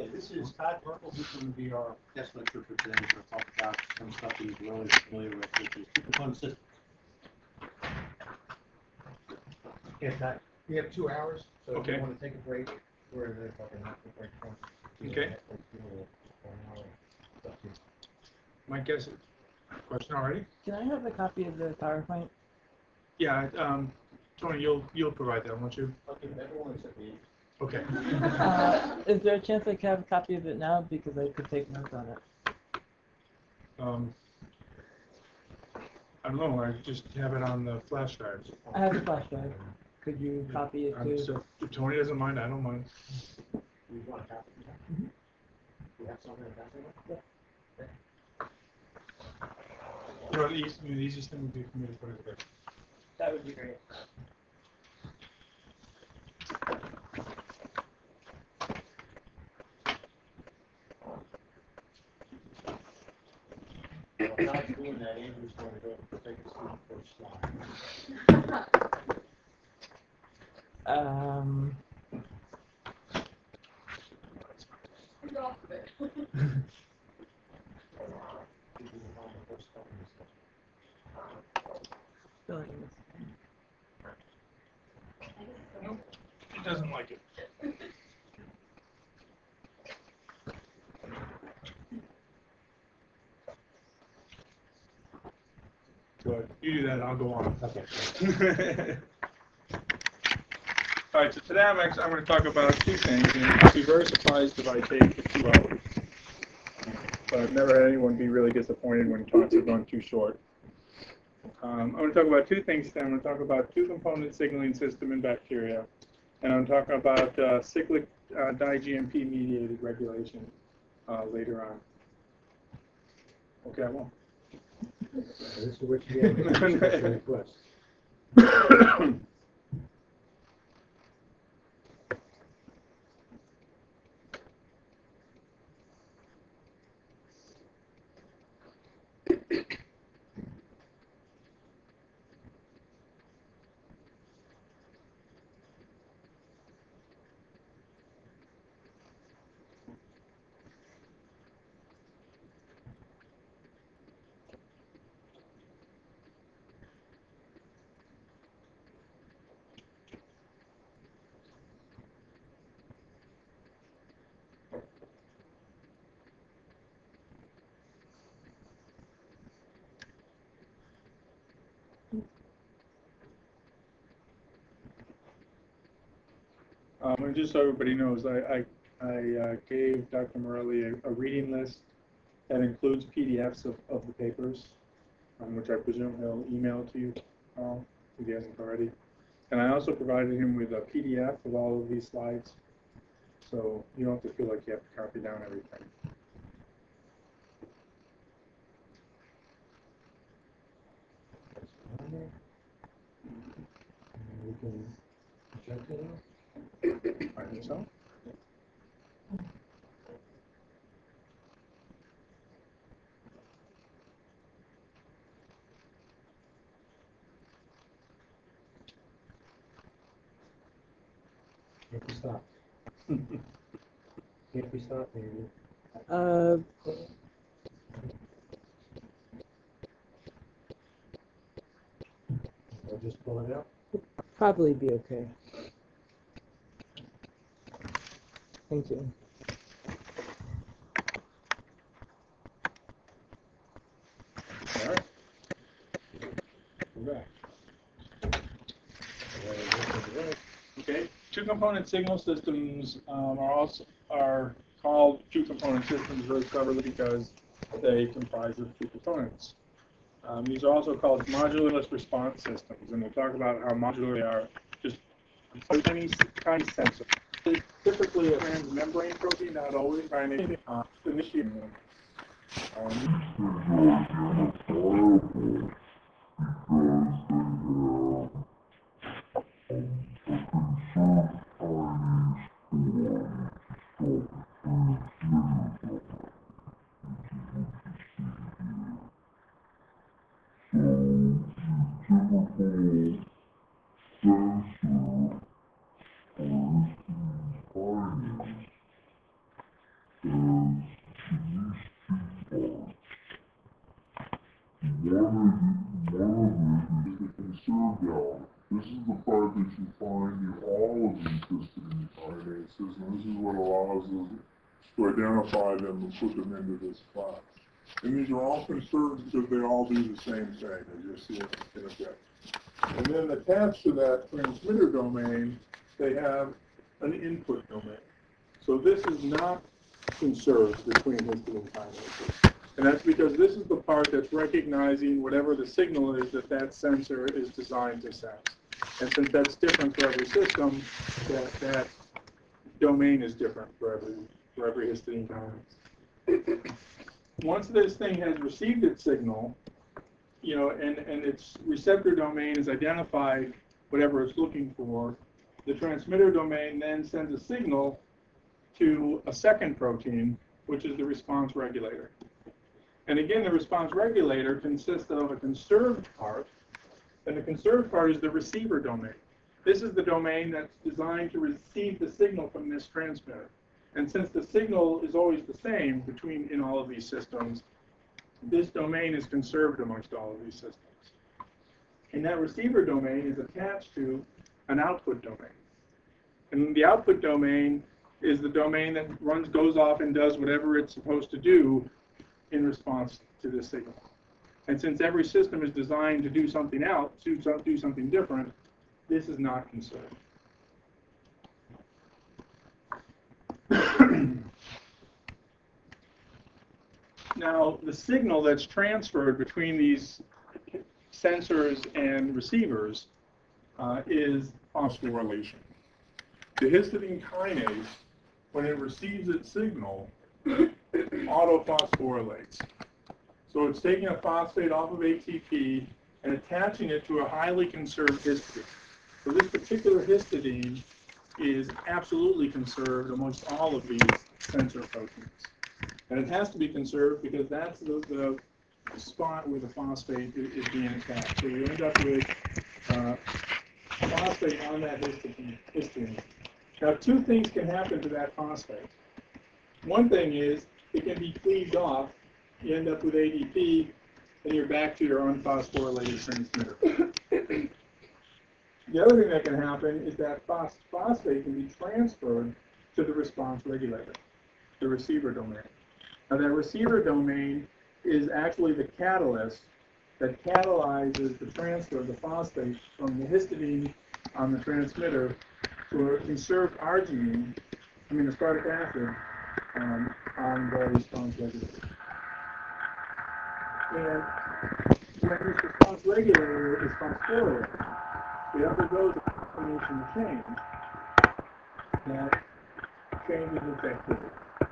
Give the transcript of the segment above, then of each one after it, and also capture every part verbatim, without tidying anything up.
Okay, this is Todd Merkel, who's going to be our guest lecturer for today. He's going to talk about some stuff he's really familiar with, which is two-component systems. Yes, Todd. We have two hours, so if Okay. you want to take a break, we're there talking about the break from. Okay. My guess, question already? Can I have a copy of the PowerPoint? Yeah, um, Tony, you'll, you'll provide that, won't you? Okay, everyone except me. Okay. Uh, is there a chance I could have a copy of it now because I could take notes on it? Um, I don't know, I just have it on the flash drives. I have a flash drive. Could you copy it Um, too? so if Tony doesn't mind, I don't mind. We want a copy. Mhm. We have something to copy? You know, the easiest, the easiest thing would be for me to put it there. That would be great. While Todd's doing that, Andrew's going to go take us through the first slide. Um, filling this. Nope, he doesn't like it. Good, you do that, I'll go on. Okay. All right, so today I'm actually, I'm going to talk about two things, and I'll be very surprised if I take the two hours. But I've never had anyone be really disappointed when talks have gone too short. Um, I'm going to talk about two things today. I'm going to talk about two-component signaling system in bacteria, and I'm talking about uh, cyclic uh, di-G M P mediated regulation uh, later on. Okay, I won't. This is what you have to special request. Um, and just so everybody knows, I, I, I uh, gave Doctor Morelli a, a reading list that includes P D Fs of, of the papers, um, which I presume he'll email to you all, if he hasn't already. And I also provided him with a P D F of all of these slides, so you don't have to feel like you have to copy down everything. We can jump in. I think so. Can't be stopped. Can't be stopped, Andrew. Uh, I'll just pull it out. probably be okay. Thank you. All right. We're back. Okay, two-component signal systems um, are also are called two-component systems very cleverly because they comprise of two components. Um, these are also called modularless response systems, and we'll talk about how modular they are. Just tiny, tiny sensor. It's typically a transmembrane protein, not always trying to uh, initiate them. Um, ago, this is the part that you find in all of these histidine kinases, and this is what allows us to identify them and put them into this class. And these are all conserved because they all do the same thing, as you'll see in a bit. And then attached to that transmitter domain, they have an input domain. So this is not conserved between histidine kinases. And that's because this is the part that's recognizing whatever the signal is that that sensor is designed to sense. And since that's different for every system, that, that domain is different for every, for every histidine kinase. Once this thing has received its signal, you know, and, and its receptor domain has identified whatever it's looking for, the transmitter domain then sends a signal to a second protein, which is the response regulator. And again, the response regulator consists of a conserved part, and the conserved part is the receiver domain. This is the domain that's designed to receive the signal from this transmitter. And since the signal is always the same between in all of these systems, this domain is conserved amongst all of these systems. And that receiver domain is attached to an output domain. And the output domain is the domain that runs, goes off and does whatever it's supposed to do in response to this signal. And since every system is designed to do something else, to do something different, this is not conserved. Now, the signal that's transferred between these sensors and receivers uh, is phosphorylation. The histidine kinase, when it receives its signal, autophosphorylates. So it's taking a phosphate off of A T P and attaching it to a highly conserved histidine. So this particular histidine is absolutely conserved amongst all of these sensor proteins. And it has to be conserved because that's the, the spot where the phosphate is, is being attached. So you end up with uh, phosphate on that histidine, histidine. Now, two things can happen to that phosphate. One thing is it can be cleaved off. You end up with A D P, and you're back to your unphosphorylated transmitter. The other thing that can happen is that phos phosphate can be transferred to the response regulator, the receiver domain. Now, that receiver domain is actually the catalyst that catalyzes the transfer of the phosphate from the histidine on the transmitter to a conserved arginine, I mean aspartic acid, um, on the response regulator. And when this response regulator is phosphorylated, it undergoes a conformation change that changes its activity.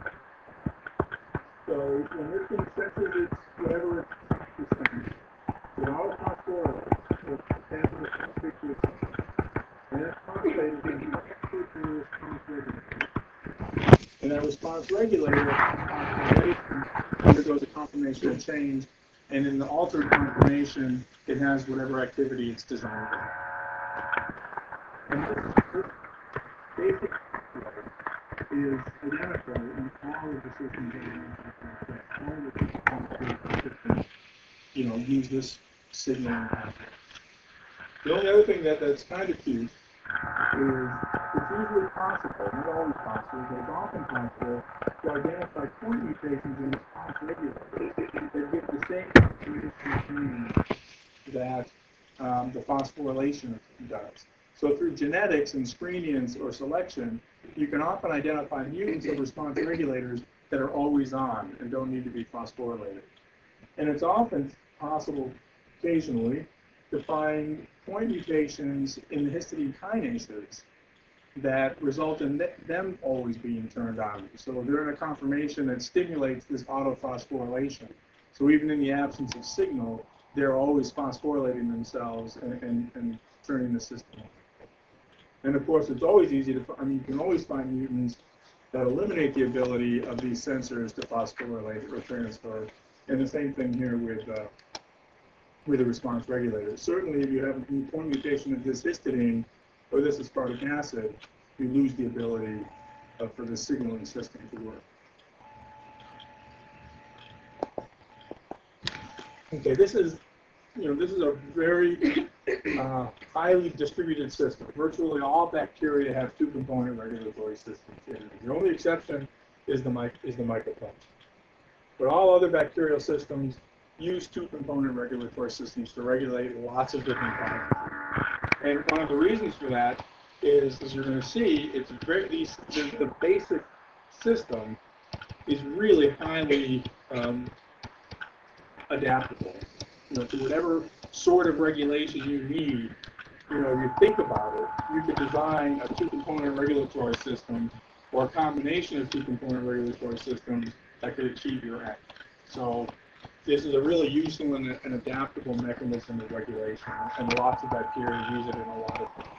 So when this thing senses its whatever it's saying, it autophosphorylates, it transfers the phosphate to its and that phosphate is going to be transferred to the response regulator. And that response regulator undergoes a conformational change, and in the altered conformation, it has whatever activity it's designed to have. And this, this basic is identified in all of the systems that are all of the systems, you know, use this signal. The only other thing that, that's kind of cute is it's usually possible, not always possible, but it's often possible to identify point mutations in response regulators that give the same information that um, the phosphorylation does. So through genetics and screening or selection, you can often identify mutants of response regulators that are always on and don't need to be phosphorylated. And it's often possible, occasionally, to find point mutations in the histidine kinases that result in th them always being turned on. So they're in a conformation that stimulates this autophosphorylation. So even in the absence of signal, they're always phosphorylating themselves and, and, and turning the system on. And of course, it's always easy to, I mean, you can always find mutants that eliminate the ability of these sensors to phosphorylate or transfer. And the same thing here with uh, with a response regulator. Certainly, if you have a point mutation of this histidine or this aspartic acid, you lose the ability uh, for the signaling system to work. Okay, this is, you know, this is a very uh, highly distributed system. Virtually all bacteria have two-component regulatory systems. And the only exception is the mic is the mycoplasma. But all other bacterial systems use two-component regulatory systems to regulate lots of different parameters. And one of the reasons for that is, as you're going to see, it's very these the, the basic system is really highly um, adaptable. You know, to whatever sort of regulation you need. You know, if you think about it, you could design a two-component regulatory system or a combination of two-component regulatory systems that could achieve your end. So this is a really useful and, and adaptable mechanism of regulation, and lots of bacteria use it in a lot of different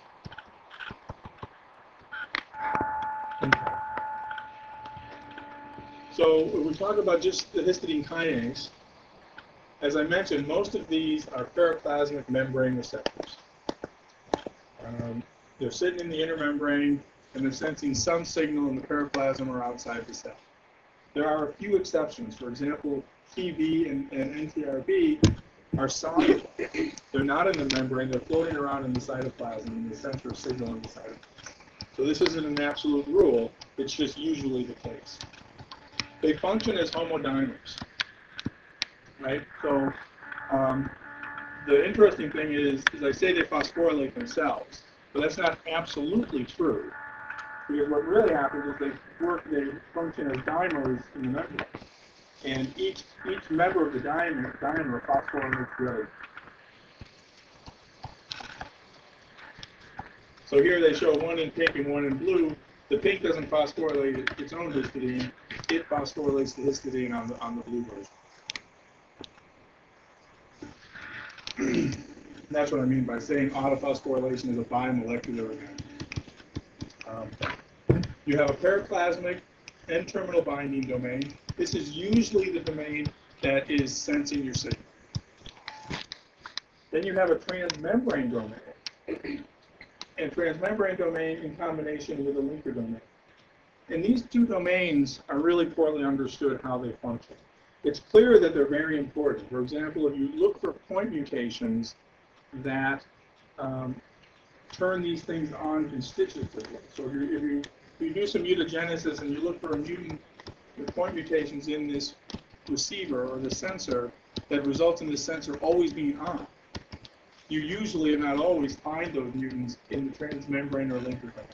ways. Okay. So when we talk about just the histidine kinase, as I mentioned, most of these are periplasmic membrane receptors. Um, they're sitting in the inner membrane, and they're sensing some signal in the periplasm or outside the cell. There are a few exceptions. For example, T B and, and N T R B are soluble. They're not in the membrane. They're floating around in the cytoplasm, and they sense a signal in the cytoplasm. So this isn't an absolute rule. It's just usually the case. They function as homodimers. Right? So um, the interesting thing is, is I say they phosphorylate themselves, but that's not absolutely true. Because what really happens is they work, they function as dimers in the membrane. And each each member of the dimer, dimer phosphorylates the other. So here they show one in pink and one in blue. The pink doesn't phosphorylate its own histidine. It phosphorylates the histidine on the, on the blue version. That's what I mean by saying autophosphorylation is a bimolecular event. Um, you have a periplasmic N-terminal binding domain. This is usually the domain that is sensing your signal. Then you have a transmembrane domain, and transmembrane domain in combination with a linker domain. And these two domains are really poorly understood how they function. It's clear that they're very important. For example, if you look for point mutations that um, turn these things on constitutively. So if you, if, you, if you do some mutagenesis and you look for a mutant with point mutations in this receiver or the sensor that results in the sensor always being on, you usually and not always find those mutants in the transmembrane or linker domain.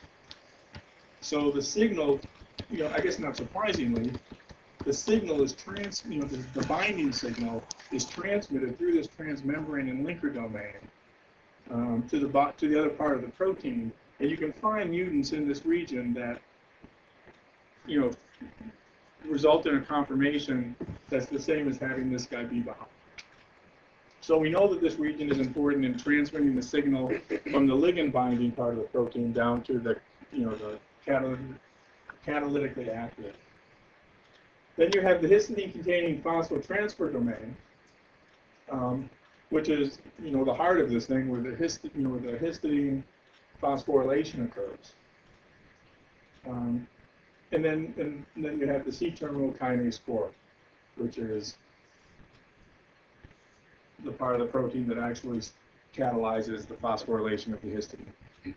So the signal, you know, I guess not surprisingly, the signal is trans, you know, the, the binding signal is transmitted through this transmembrane and linker domain um, to the to the other part of the protein, and you can find mutants in this region that, you know, result in a conformation that's the same as having this guy be behind. So we know that this region is important in transmitting the signal from the ligand binding part of the protein down to the, you know, the catalytic, catalytically active. Then you have the histidine-containing phosphotransfer domain, um, which is, you know, the heart of this thing, where the histidine, you know, where the histidine phosphorylation occurs. Um, and then, and then you have the C-terminal kinase core, which is the part of the protein that actually catalyzes the phosphorylation of the histidine.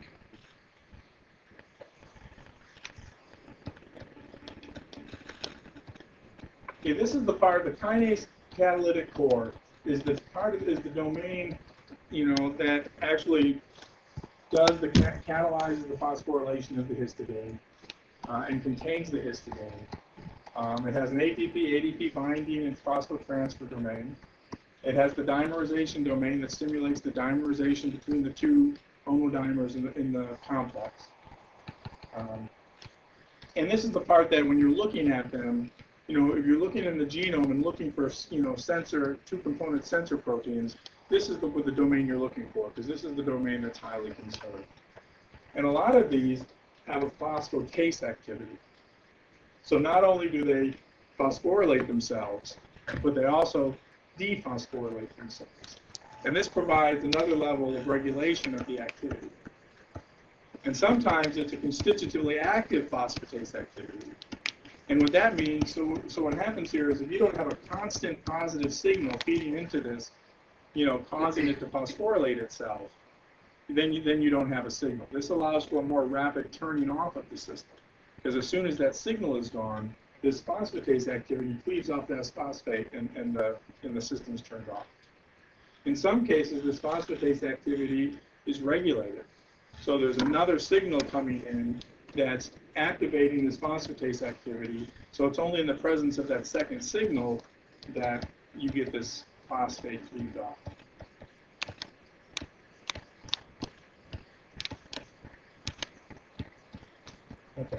Okay, this is the part, the kinase catalytic core is the part of, is the domain, you know, that actually does the catalyzes the phosphorylation of the histidine uh, and contains the histidine. Um, it has an A T P A D P binding and phosphotransfer domain. It has the dimerization domain that stimulates the dimerization between the two homodimers in the, in the complex. Um, and this is the part that when you're looking at them, you know, if you're looking in the genome and looking for, you know, sensor, two-component sensor proteins, this is the, the domain you're looking for, because this is the domain that's highly conserved. And a lot of these have a phosphatase activity. So not only do they phosphorylate themselves, but they also dephosphorylate themselves. And this provides another level of regulation of the activity. And sometimes it's a constitutively active phosphatase activity. And what that means, so, so what happens here is if you don't have a constant positive signal feeding into this you know, causing it to phosphorylate itself, then you, then you don't have a signal. This allows for a more rapid turning off of the system. Because as soon as that signal is gone, this phosphatase activity cleaves off that phosphate and, and, the, and the system's turned off. In some cases, this phosphatase activity is regulated. So there's another signal coming in that's activating this phosphatase activity. So it's only in the presence of that second signal that you get this phosphate cleaved off. Okay.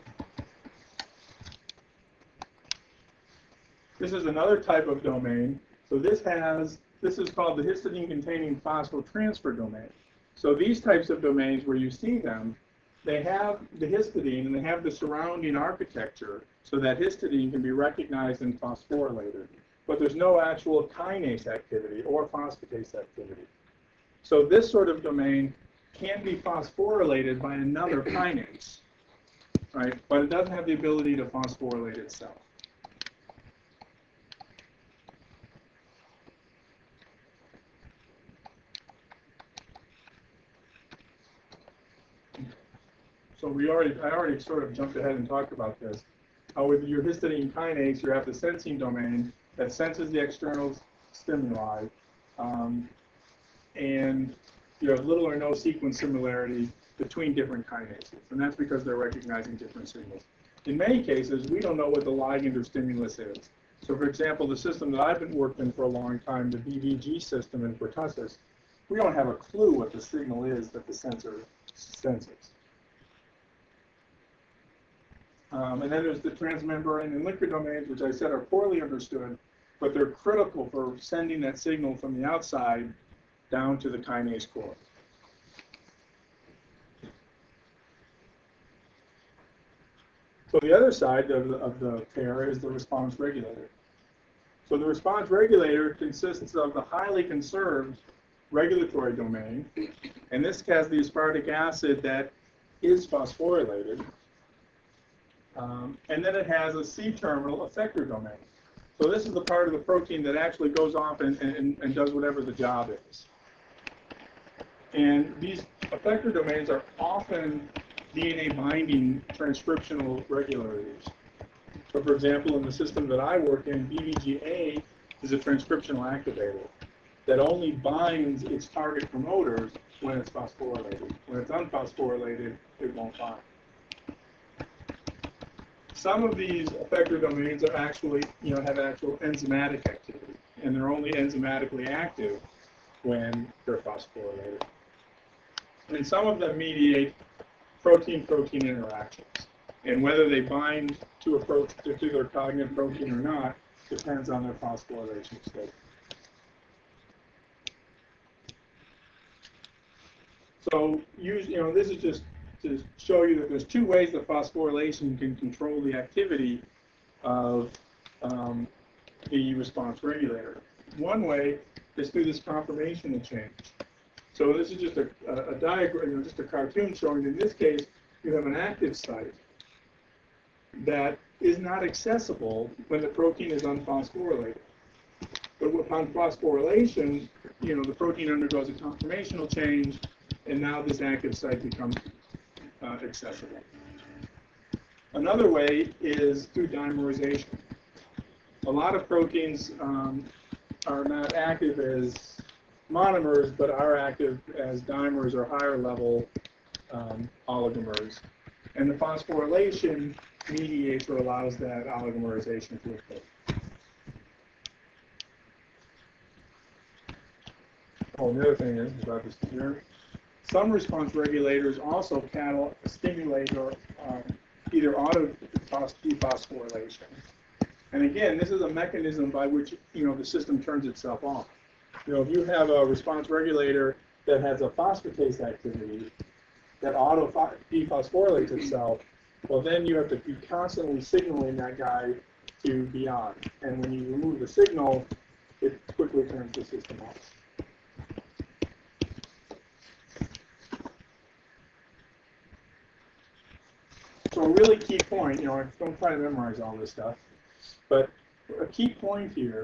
This is another type of domain. So this has, this is called the histidine-containing phosphotransfer domain. So these types of domains where you see them, they have the histidine and they have the surrounding architecture so that histidine can be recognized and phosphorylated. But there's no actual kinase activity or phosphatase activity. So this sort of domain can be phosphorylated by another kinase, right? But it doesn't have the ability to phosphorylate itself. So we already, I already sort of jumped ahead and talked about this. Uh, with your histidine kinase, you have the sensing domain that senses the external stimuli, um, and you have little or no sequence similarity between different kinases, and that's because they're recognizing different signals. In many cases, we don't know what the ligand or stimulus is. So for example, the system that I've been working for a long time, the B V G system in pertussis, we don't have a clue what the signal is that the sensor senses. Um, and then there's the transmembrane and liquid domains, which I said are poorly understood, but they're critical for sending that signal from the outside down to the kinase core. So the other side of the, of the pair is the response regulator. So the response regulator consists of the highly conserved regulatory domain, and this has the aspartic acid that is phosphorylated. Um, and then it has a C-terminal effector domain. So this is the part of the protein that actually goes off and, and, and does whatever the job is. And these effector domains are often D N A binding transcriptional regulators. So for example, in the system that I work in, B V G A is a transcriptional activator that only binds its target promoters when it's phosphorylated. When it's unphosphorylated, it won't bind. Some of these effector domains are actually, you know, have actual enzymatic activity, and they're only enzymatically active when they're phosphorylated. And some of them mediate protein-protein interactions, and whether they bind to a protein, to their cognate protein or not, depends on their phosphorylation state. So, use, you know, this is just to show you that there's two ways that phosphorylation can control the activity of um, the response regulator. One way is through this conformational change. So this is just a, a, a diagram, you know, just a cartoon showing, in this case, you have an active site that is not accessible when the protein is unphosphorylated. But upon phosphorylation, you know, the protein undergoes a conformational change, and now this active site becomes uh, accessible. Another way is through dimerization. A lot of proteins um, are not active as monomers, but are active as dimers or higher level um, oligomers. And the phosphorylation mediates or allows that oligomerization to occur. Oh, the other thing is, about this here, some response regulators also catal stimulate or um, either auto dephosphorylation. And again, this is a mechanism by which, you know, the system turns itself off. You know, if you have a response regulator that has a phosphatase activity that auto dephosphorylates itself, well, then you have to be constantly signaling that guy to be on. And when you remove the signal, it quickly turns the system off. So a really key point, you know, don't try to memorize all this stuff, but a key point here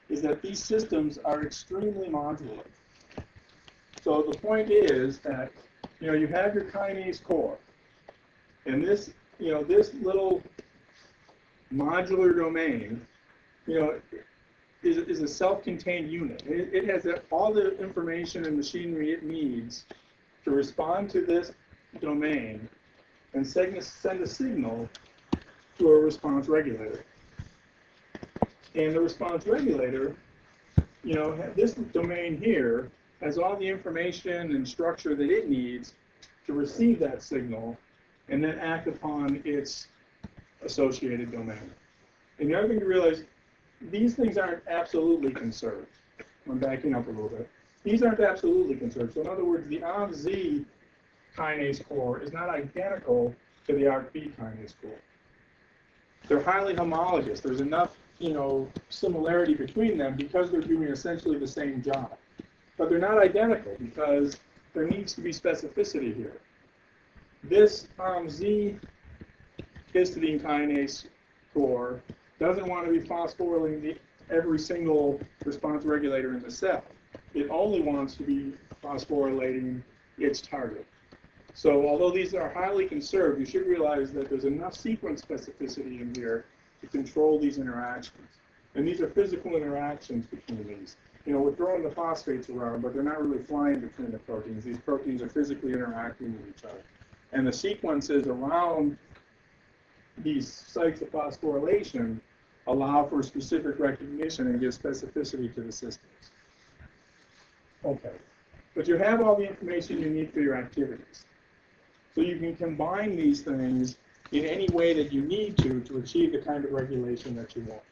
is that these systems are extremely modular. So the point is that, you know, you have your kinase core, and this, you know, this little modular domain, you know, is, is a self-contained unit. It, it has all the information and machinery it needs to respond to this domain and send, send a signal to a response regulator. And the response regulator, you know, this domain here has all the information and structure that it needs to receive that signal and then act upon its associated domain. And the other thing to realize, these things aren't absolutely conserved. I'm backing up a little bit. These aren't absolutely conserved. So in other words, the A R C Z kinase core is not identical to the A R C B kinase core. They're highly homologous. There's enough, you know, similarity between them because they're doing essentially the same job. But they're not identical because there needs to be specificity here. This A R M Z histidine kinase core doesn't want to be phosphorylating the, every single response regulator in the cell. It only wants to be phosphorylating its target. So although these are highly conserved, you should realize that there's enough sequence specificity in here to control these interactions. And these are physical interactions between these. You know, we're throwing the phosphates around, but they're not really flying between the proteins. These proteins are physically interacting with each other. And the sequences around these sites of phosphorylation allow for specific recognition and give specificity to the systems. Okay. But you have all the information you need for your activities. So you can combine these things in any way that you need to to achieve the kind of regulation that you want.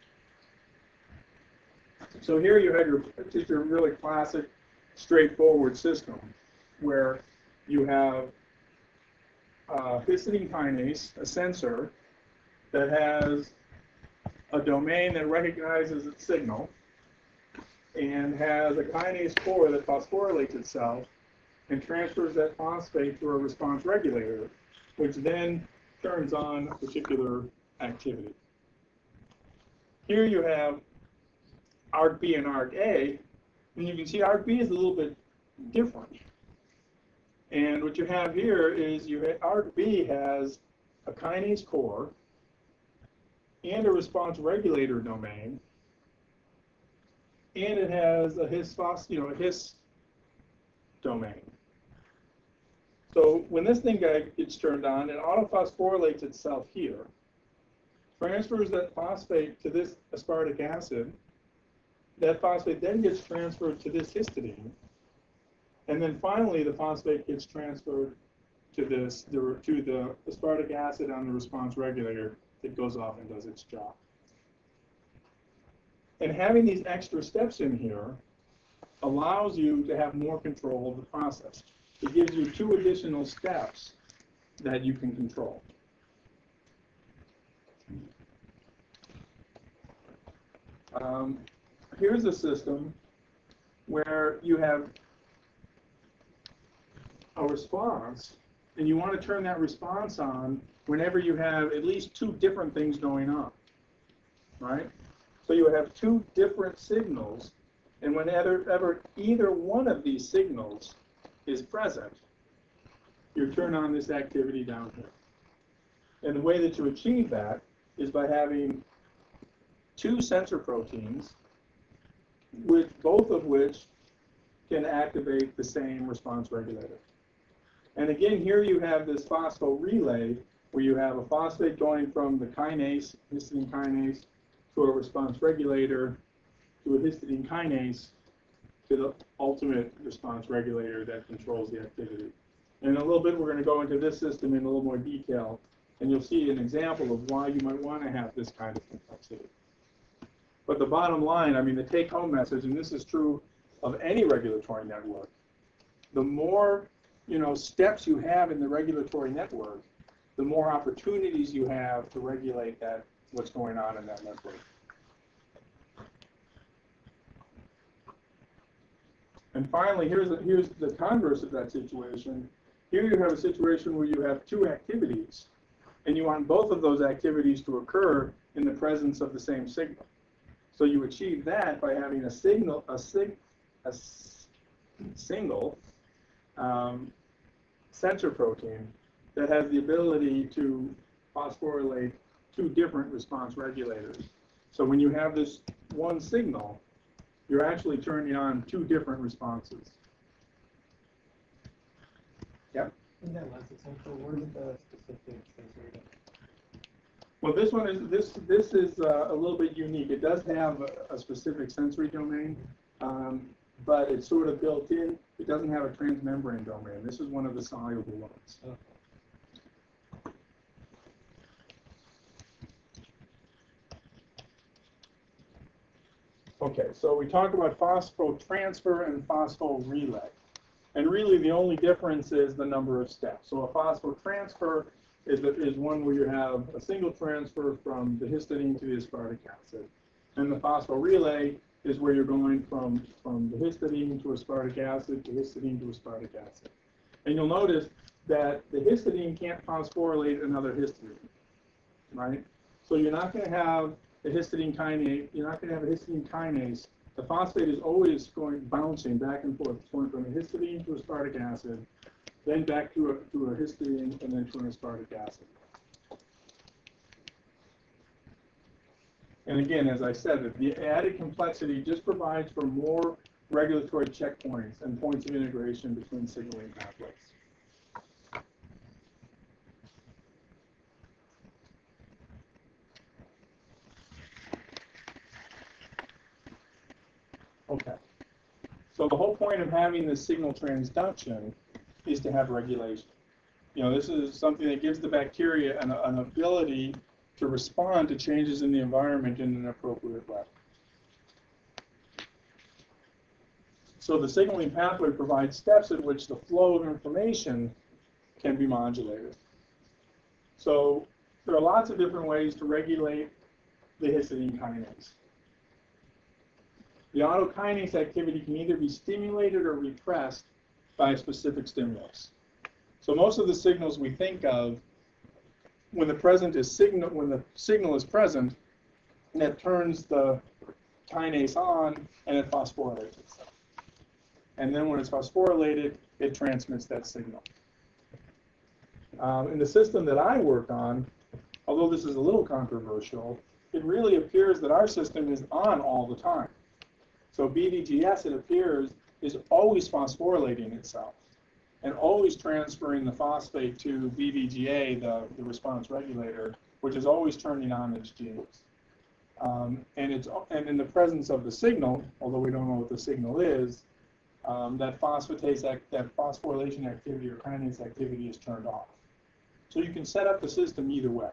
So here you have your, just your really classic, straightforward system where you have a histidine kinase, a sensor, that has a domain that recognizes its signal and has a kinase core that phosphorylates itself and transfers that phosphate to a response regulator, which then turns on a particular activity. Here you have A R C B and A R C A, and you can see A R C B is a little bit different. And what you have here is you have, A R C B has a kinase core and a response regulator domain, and it has a his phos, you know, a his domain. So when this thing gets turned on, it autophosphorylates itself here, transfers that phosphate to this aspartic acid. That phosphate then gets transferred to this histidine, and then finally the phosphate gets transferred to this the, to the aspartic acid on the response regulator that goes off and does its job. And having these extra steps in here allows you to have more control of the process. It gives you two additional steps that you can control. Um, here's a system where you have a response, and you want to turn that response on whenever you have at least two different things going on, right? So you have two different signals, and whenever ever either one of these signals is present, you turn on this activity down here. And the way that you achieve that is by having two sensor proteins, with both of which can activate the same response regulator. And again, here you have this phosphorelay where you have a phosphate going from the kinase, histidine kinase, to a response regulator, to a histidine kinase, to the ultimate response regulator that controls the activity. And in a little bit, we're going to go into this system in a little more detail, and you'll see an example of why you might want to have this kind of complexity. But the bottom line, I mean, the take-home message, and this is true of any regulatory network, the more, you know, steps you have in the regulatory network, the more opportunities you have to regulate that, what's going on in that network. And finally, here's the, here's the converse of that situation. Here you have a situation where you have two activities, and you want both of those activities to occur in the presence of the same signal. So you achieve that by having a signal, a sig, a s- single um, sensor protein that has the ability to phosphorylate two different response regulators. So when you have this one signal, you're actually turning on two different responses. Yep. Isn't that less essential? Where is the specific sensory? Well, this one is this this is uh, a little bit unique. It does have a, a specific sensory domain, um, but it's sort of built in. It doesn't have a transmembrane domain. This is one of the soluble ones. Oh. Okay, so we talked about phosphotransfer and phospholelay. And really the only difference is the number of steps. So a phosphotransfer is, a, is one where you have a single transfer from the histidine to the aspartic acid. And the phospholelay is where you're going from, from the histidine to aspartic acid to histidine to aspartic acid. And you'll notice that the histidine can't phosphorylate another histidine, right? So you're not going to have the histidine kinase, you're not going to have a histidine kinase. The phosphate is always going bouncing back and forth, going from a histidine to aspartic acid, then back to a, to a histidine, and then to an aspartic acid. And again, as I said, the added complexity just provides for more regulatory checkpoints and points of integration between signaling pathways. Okay. So the whole point of having this signal transduction is to have regulation. You know, this is something that gives the bacteria an, an ability to respond to changes in the environment in an appropriate way. So the signaling pathway provides steps at which the flow of information can be modulated. So there are lots of different ways to regulate the histidine kinase. The autokinase activity can either be stimulated or repressed by a specific stimulus. So most of the signals we think of, when the present is signal, when the signal is present, that turns the kinase on and it phosphorylates itself. And then when it's phosphorylated, it transmits that signal. Um, in the system that I work on, although this is a little controversial, it really appears that our system is on all the time. So B D G S, it appears, is always phosphorylating itself and always transferring the phosphate to B D G A, the, the response regulator, which is always turning on its genes. Um, and, it's, and in the presence of the signal, although we don't know what the signal is, um, that phosphatase, act, that phosphorylation activity or kinase activity is turned off. So you can set up the system either way.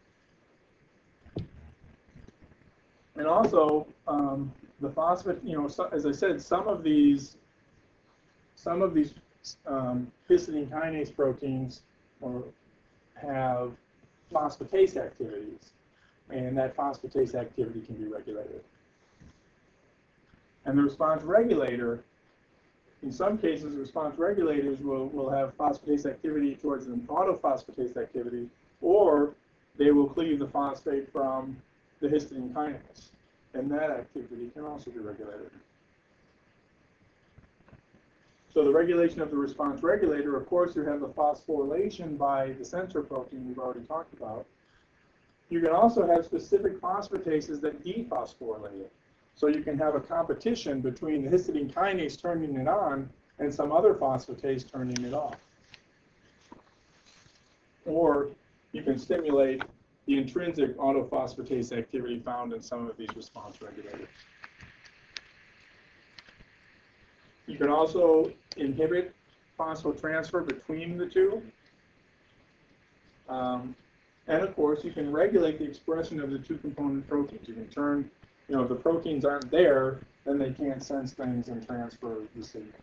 And also, um, the phosphate, you know, so, as I said, some of these, some of these um, histidine kinase proteins or have phosphatase activities, and that phosphatase activity can be regulated. And the response regulator, in some cases, response regulators will, will have phosphatase activity towards an autophosphatase activity, or they will cleave the phosphate from the histidine kinase. And that activity can also be regulated. So the regulation of the response regulator, of course, you have the phosphorylation by the sensor protein we've already talked about. You can also have specific phosphatases that dephosphorylate it. So you can have a competition between the histidine kinase turning it on and some other phosphatase turning it off. Or you can stimulate the intrinsic autophosphatase activity found in some of these response regulators. You can also inhibit phosphotransfer between the two. Um, and of course, you can regulate the expression of the two component proteins. You can turn, you know, if the proteins aren't there, then they can't sense things and transfer the signal.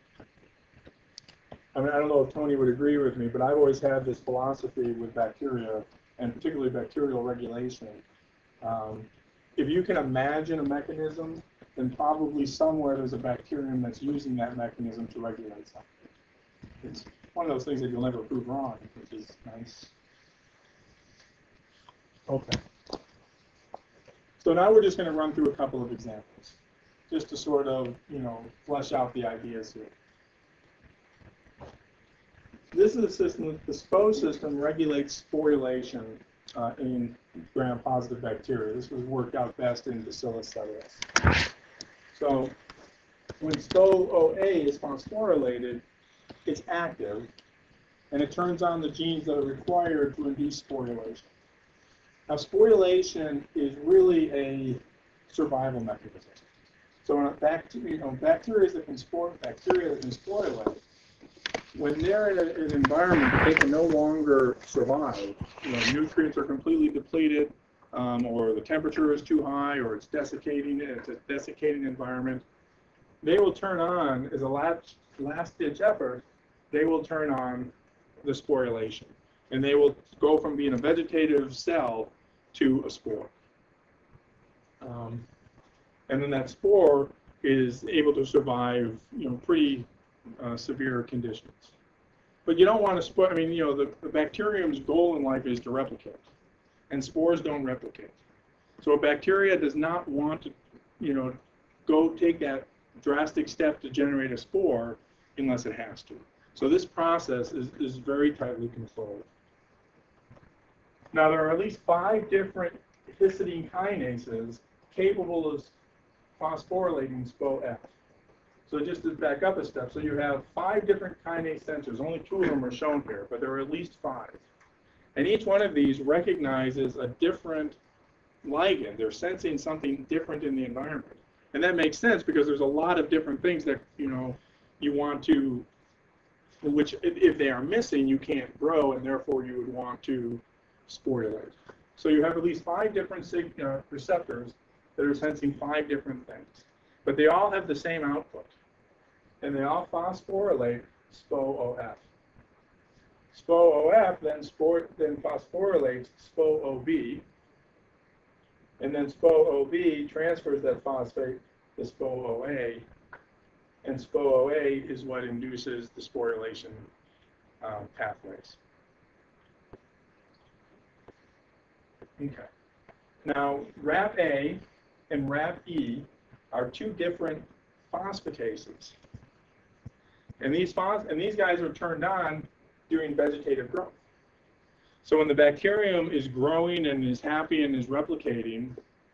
I mean, I don't know if Tony would agree with me, but I've always had this philosophy with bacteria, and particularly bacterial regulation. Um, if you can imagine a mechanism, then probably somewhere there's a bacterium that's using that mechanism to regulate something. It's one of those things that you'll never prove wrong, which is nice. Okay. So now we're just going to run through a couple of examples, just to sort of, you know, flesh out the ideas here. This is a system, the S P O system regulates sporulation uh, in gram-positive bacteria. This was worked out best in Bacillus cereus. So when S P O O A is phosphorylated, it's active, and it turns on the genes that are required to induce sporulation. Now, sporulation is really a survival mechanism. So in a bacteria, you know, bacteria that can spore, bacteria that can sporulate, when they're in a, an environment that they can no longer survive, you know, nutrients are completely depleted, um, or the temperature is too high, or it's desiccating, it's a desiccating environment, they will turn on, as a last, last-ditch effort, they will turn on the sporulation. And they will go from being a vegetative cell to a spore. Um, and then that spore is able to survive, you know, pretty uh, severe conditions. But you don't want to spore, I mean, you know, the, the bacterium's goal in life is to replicate. And spores don't replicate. So a bacteria does not want to, you know, go take that drastic step to generate a spore unless it has to. So this process is, is very tightly controlled. Now, there are at least five different histidine kinases capable of phosphorylating S P O F. So just to back up a step, so you have five different kinase sensors. Only two of them are shown here, but there are at least five. And each one of these recognizes a different ligand. They're sensing something different in the environment. And that makes sense because there's a lot of different things that, you know, you want to, which if they are missing, you can't grow, and therefore you would want to sporulate. So you have at least five different sig uh, receptors that are sensing five different things. But they all have the same output. And they all phosphorylate S P O O F. S P O O F then, sport, then phosphorylates S P O O B. And then S P O O B transfers that phosphate to S P O O A. And S P O O A is what induces the sporulation um, pathways. Okay. Now, R A P A and R A P E are two different phosphatases. And these, phos and these guys are turned on during vegetative growth. So when the bacterium is growing and is happy and is replicating,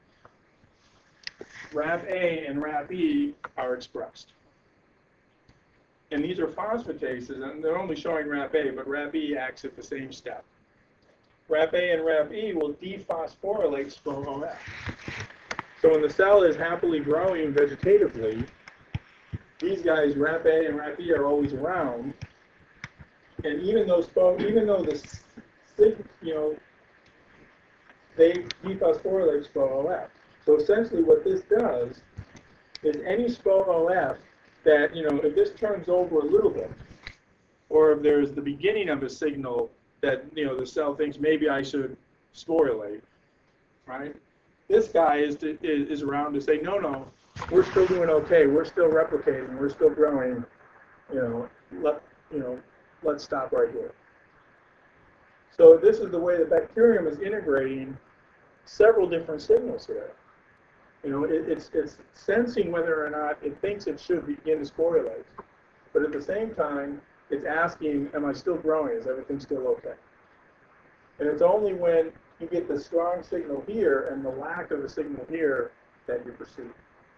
R A P A and R A P E are expressed. And these are phosphatases, and they're only showing R A P A, but R A P E acts at the same step. R A P A and R A P E will dephosphorylate S P O O F. So when the cell is happily growing vegetatively, these guys, R A P A and R A P E, are always around. And even though, even though the, you know, they dephosphorylate S P O O F. So essentially what this does is any S P O O F that, you know, if this turns over a little bit, or if there's the beginning of a signal that, you know, the cell thinks maybe I should sporulate, right? This guy is, to, is, is around to say, no, no, we're still doing okay. We're still replicating. We're still growing. You know, let, you know, let's stop right here. So this is the way the bacterium is integrating several different signals here. You know, it, it's, it's sensing whether or not it thinks it should begin to sporulate. But at the same time, it's asking, am I still growing? Is everything still okay? And it's only when you get the strong signal here and the lack of a signal here that you proceed.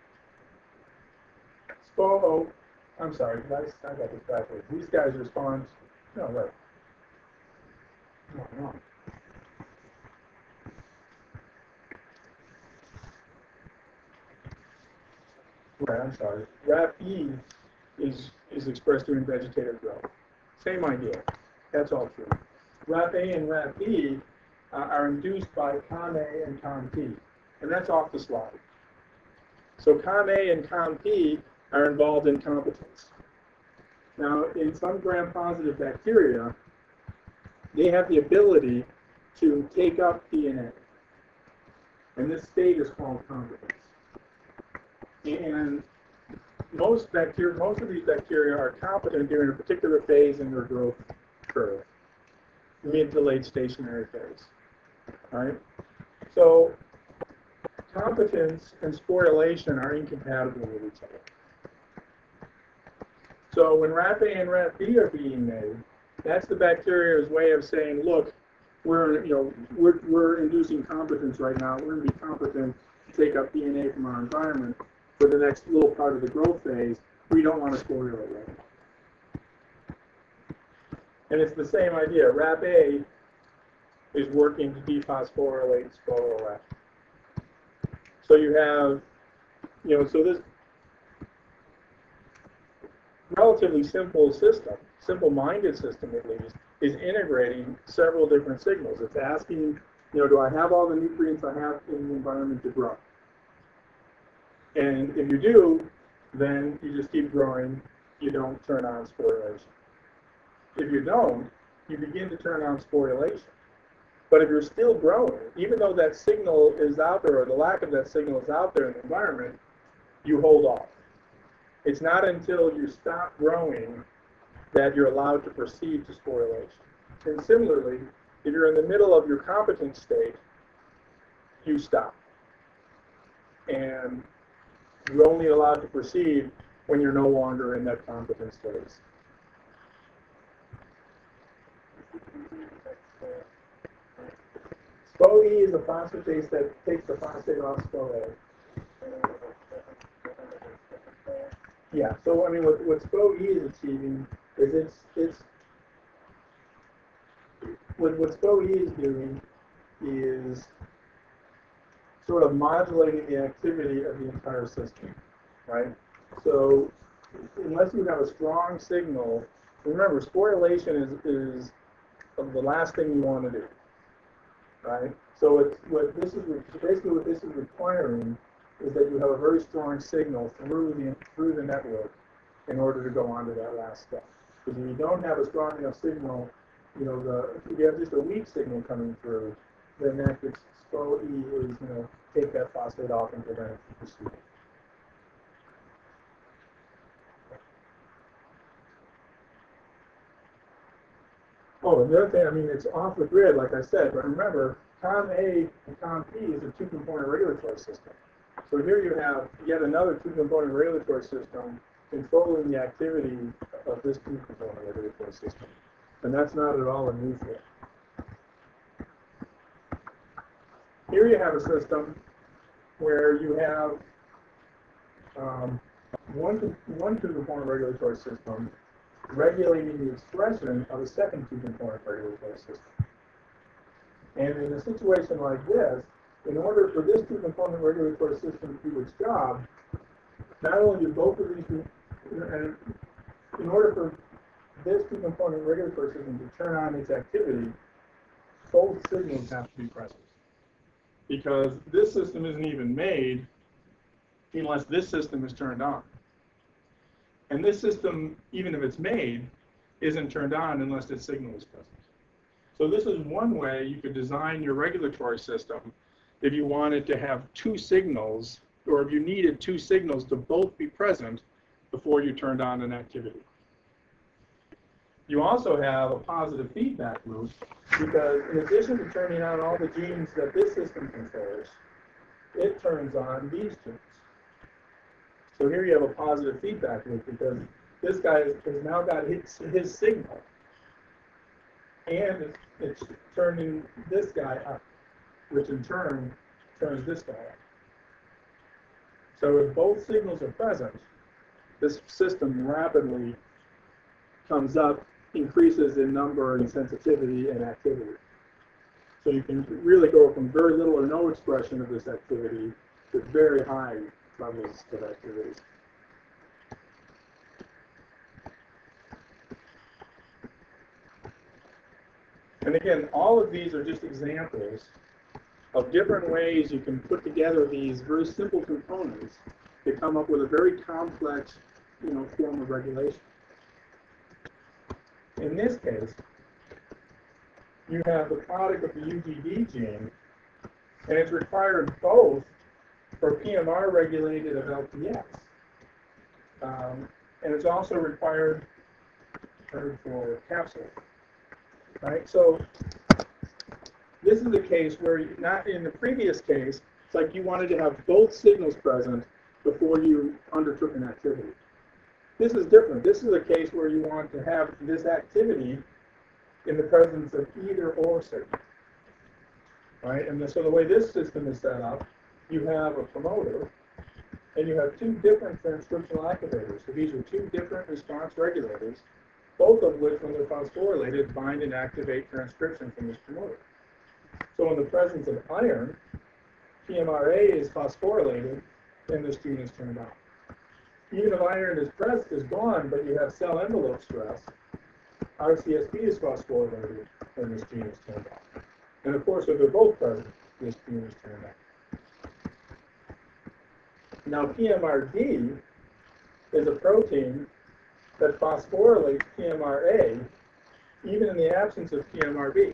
S P O O, I'm sorry, guys, I got this backwards. These guys respond, no, right. No, no. Right, I'm sorry. R A P E is, is expressed during vegetative growth. Same idea. That's all true. R A P A and R A P E uh, are induced by COM A and COM P. And that's off the slide. So COM A and COM P are involved in competence. Now, in some gram-positive bacteria, they have the ability to take up D N A. And this state is called competence. And most bacteria, most of these bacteria are competent during a particular phase in their growth curve, mid to late stationary phase. All right. So competence and sporulation are incompatible with each other. So when rat A and rat B are being made, that's the bacteria's way of saying, look, we're, you know, we're, we're inducing competence right now. We're going to be competent to take up D N A from our environment for the next little part of the growth phase. We don't want to sporulate right now. And it's the same idea. Rat A is working to dephosphorylate sporula. So you have, you know, so this relatively simple system, simple-minded system at least, is integrating several different signals. It's asking, you know, do I have all the nutrients I have in the environment to grow? And if you do, then you just keep growing. You don't turn on sporulation. If you don't, you begin to turn on sporulation. But if you're still growing, even though that signal is out there, or the lack of that signal is out there in the environment, you hold off. It's not until you stop growing that you're allowed to proceed to sporulation. And similarly, if you're in the middle of your competent state, you stop. And you're only allowed to proceed when you're no longer in that competent state. SPO-E is a phosphatase that takes the phosphate off SPO-A. Yeah, so I mean, what, what SPO-E is achieving is it's, it's what, what SPO-E is doing is sort of modulating the activity of the entire system, right? So unless you have a strong signal, remember, sporulation is, is the last thing you want to do, right? So it's, what this is, basically what this is requiring is that you have a very strong signal through the, through the network in order to go on to that last step. Because if you don't have a strong enough signal, you know, the, if you have just a weak signal coming through, then that gets SPO-E is, you know, take that phosphate off and prevent it from proceeding. Oh, and the other thing, I mean, it's off the grid, like I said, but remember, COM A and COM P is a two-component regulatory system. So here you have yet another two-component regulatory system controlling the activity of this two-component regulatory system. And that's not at all unusual. Here you have a system where you have um, one, one two-component regulatory system regulating the expression of a second two-component regulatory system. And in a situation like this, in order for this two-component regulatory system to do its job, not only do both of these, and in order for this two-component regulatory system to turn on its activity, both signals have to be present. Because this system isn't even made unless this system is turned on. And this system, even if it's made, isn't turned on unless its signal is present. So this is one way you could design your regulatory system if you wanted to have two signals, or if you needed two signals to both be present before you turned on an activity. You also have a positive feedback loop because in addition to turning on all the genes that this system controls, it turns on these genes. So here you have a positive feedback loop because this guy has now got his, his signal, and it's, it's turning this guy up, which in turn turns this guy up. So if both signals are present, this system rapidly comes up, increases in number and sensitivity and activity. So you can really go from very little or no expression of this activity to very high levels of activity. And again, all of these are just examples of different ways you can put together these very simple components to come up with a very complex, you know, form of regulation. In this case, you have the product of the U G D gene, and it's required both for P M R regulated of L P S, um, and it's also required for capsule. Right? So this is the case where, you, not in the previous case, It's like you wanted to have both signals present before you undertook an activity. This is different. This is a case where you want to have this activity in the presence of either or signal. Right? And so the way this system is set up, you have a promoter, and you have two different transcriptional activators. So these are two different response regulators, both of which, when they're phosphorylated, bind and activate transcription from this promoter. So in the presence of iron, P M R A is phosphorylated, and this gene is turned on. Even if iron is pressed, is gone, but you have cell envelope stress, R C S B is phosphorylated, and this gene is turned on. And of course, if they're both present, this gene is turned on. Now, P M R D is a protein that phosphorylates P M R A even in the absence of P M R B.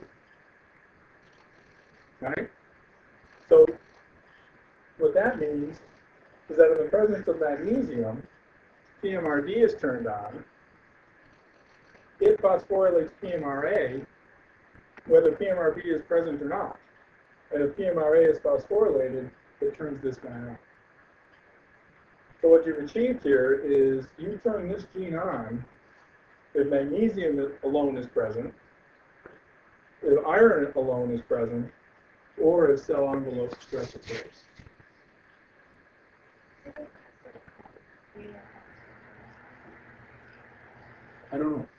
Right? So, what that means is that in the presence of magnesium, P M R D is turned on. It phosphorylates P M R A whether P M R B is present or not. And if P M R A is phosphorylated, it turns this guy on. So what you've achieved here is you turn this gene on if magnesium alone is present, if iron alone is present, or if cell envelope stress occurs. I don't know.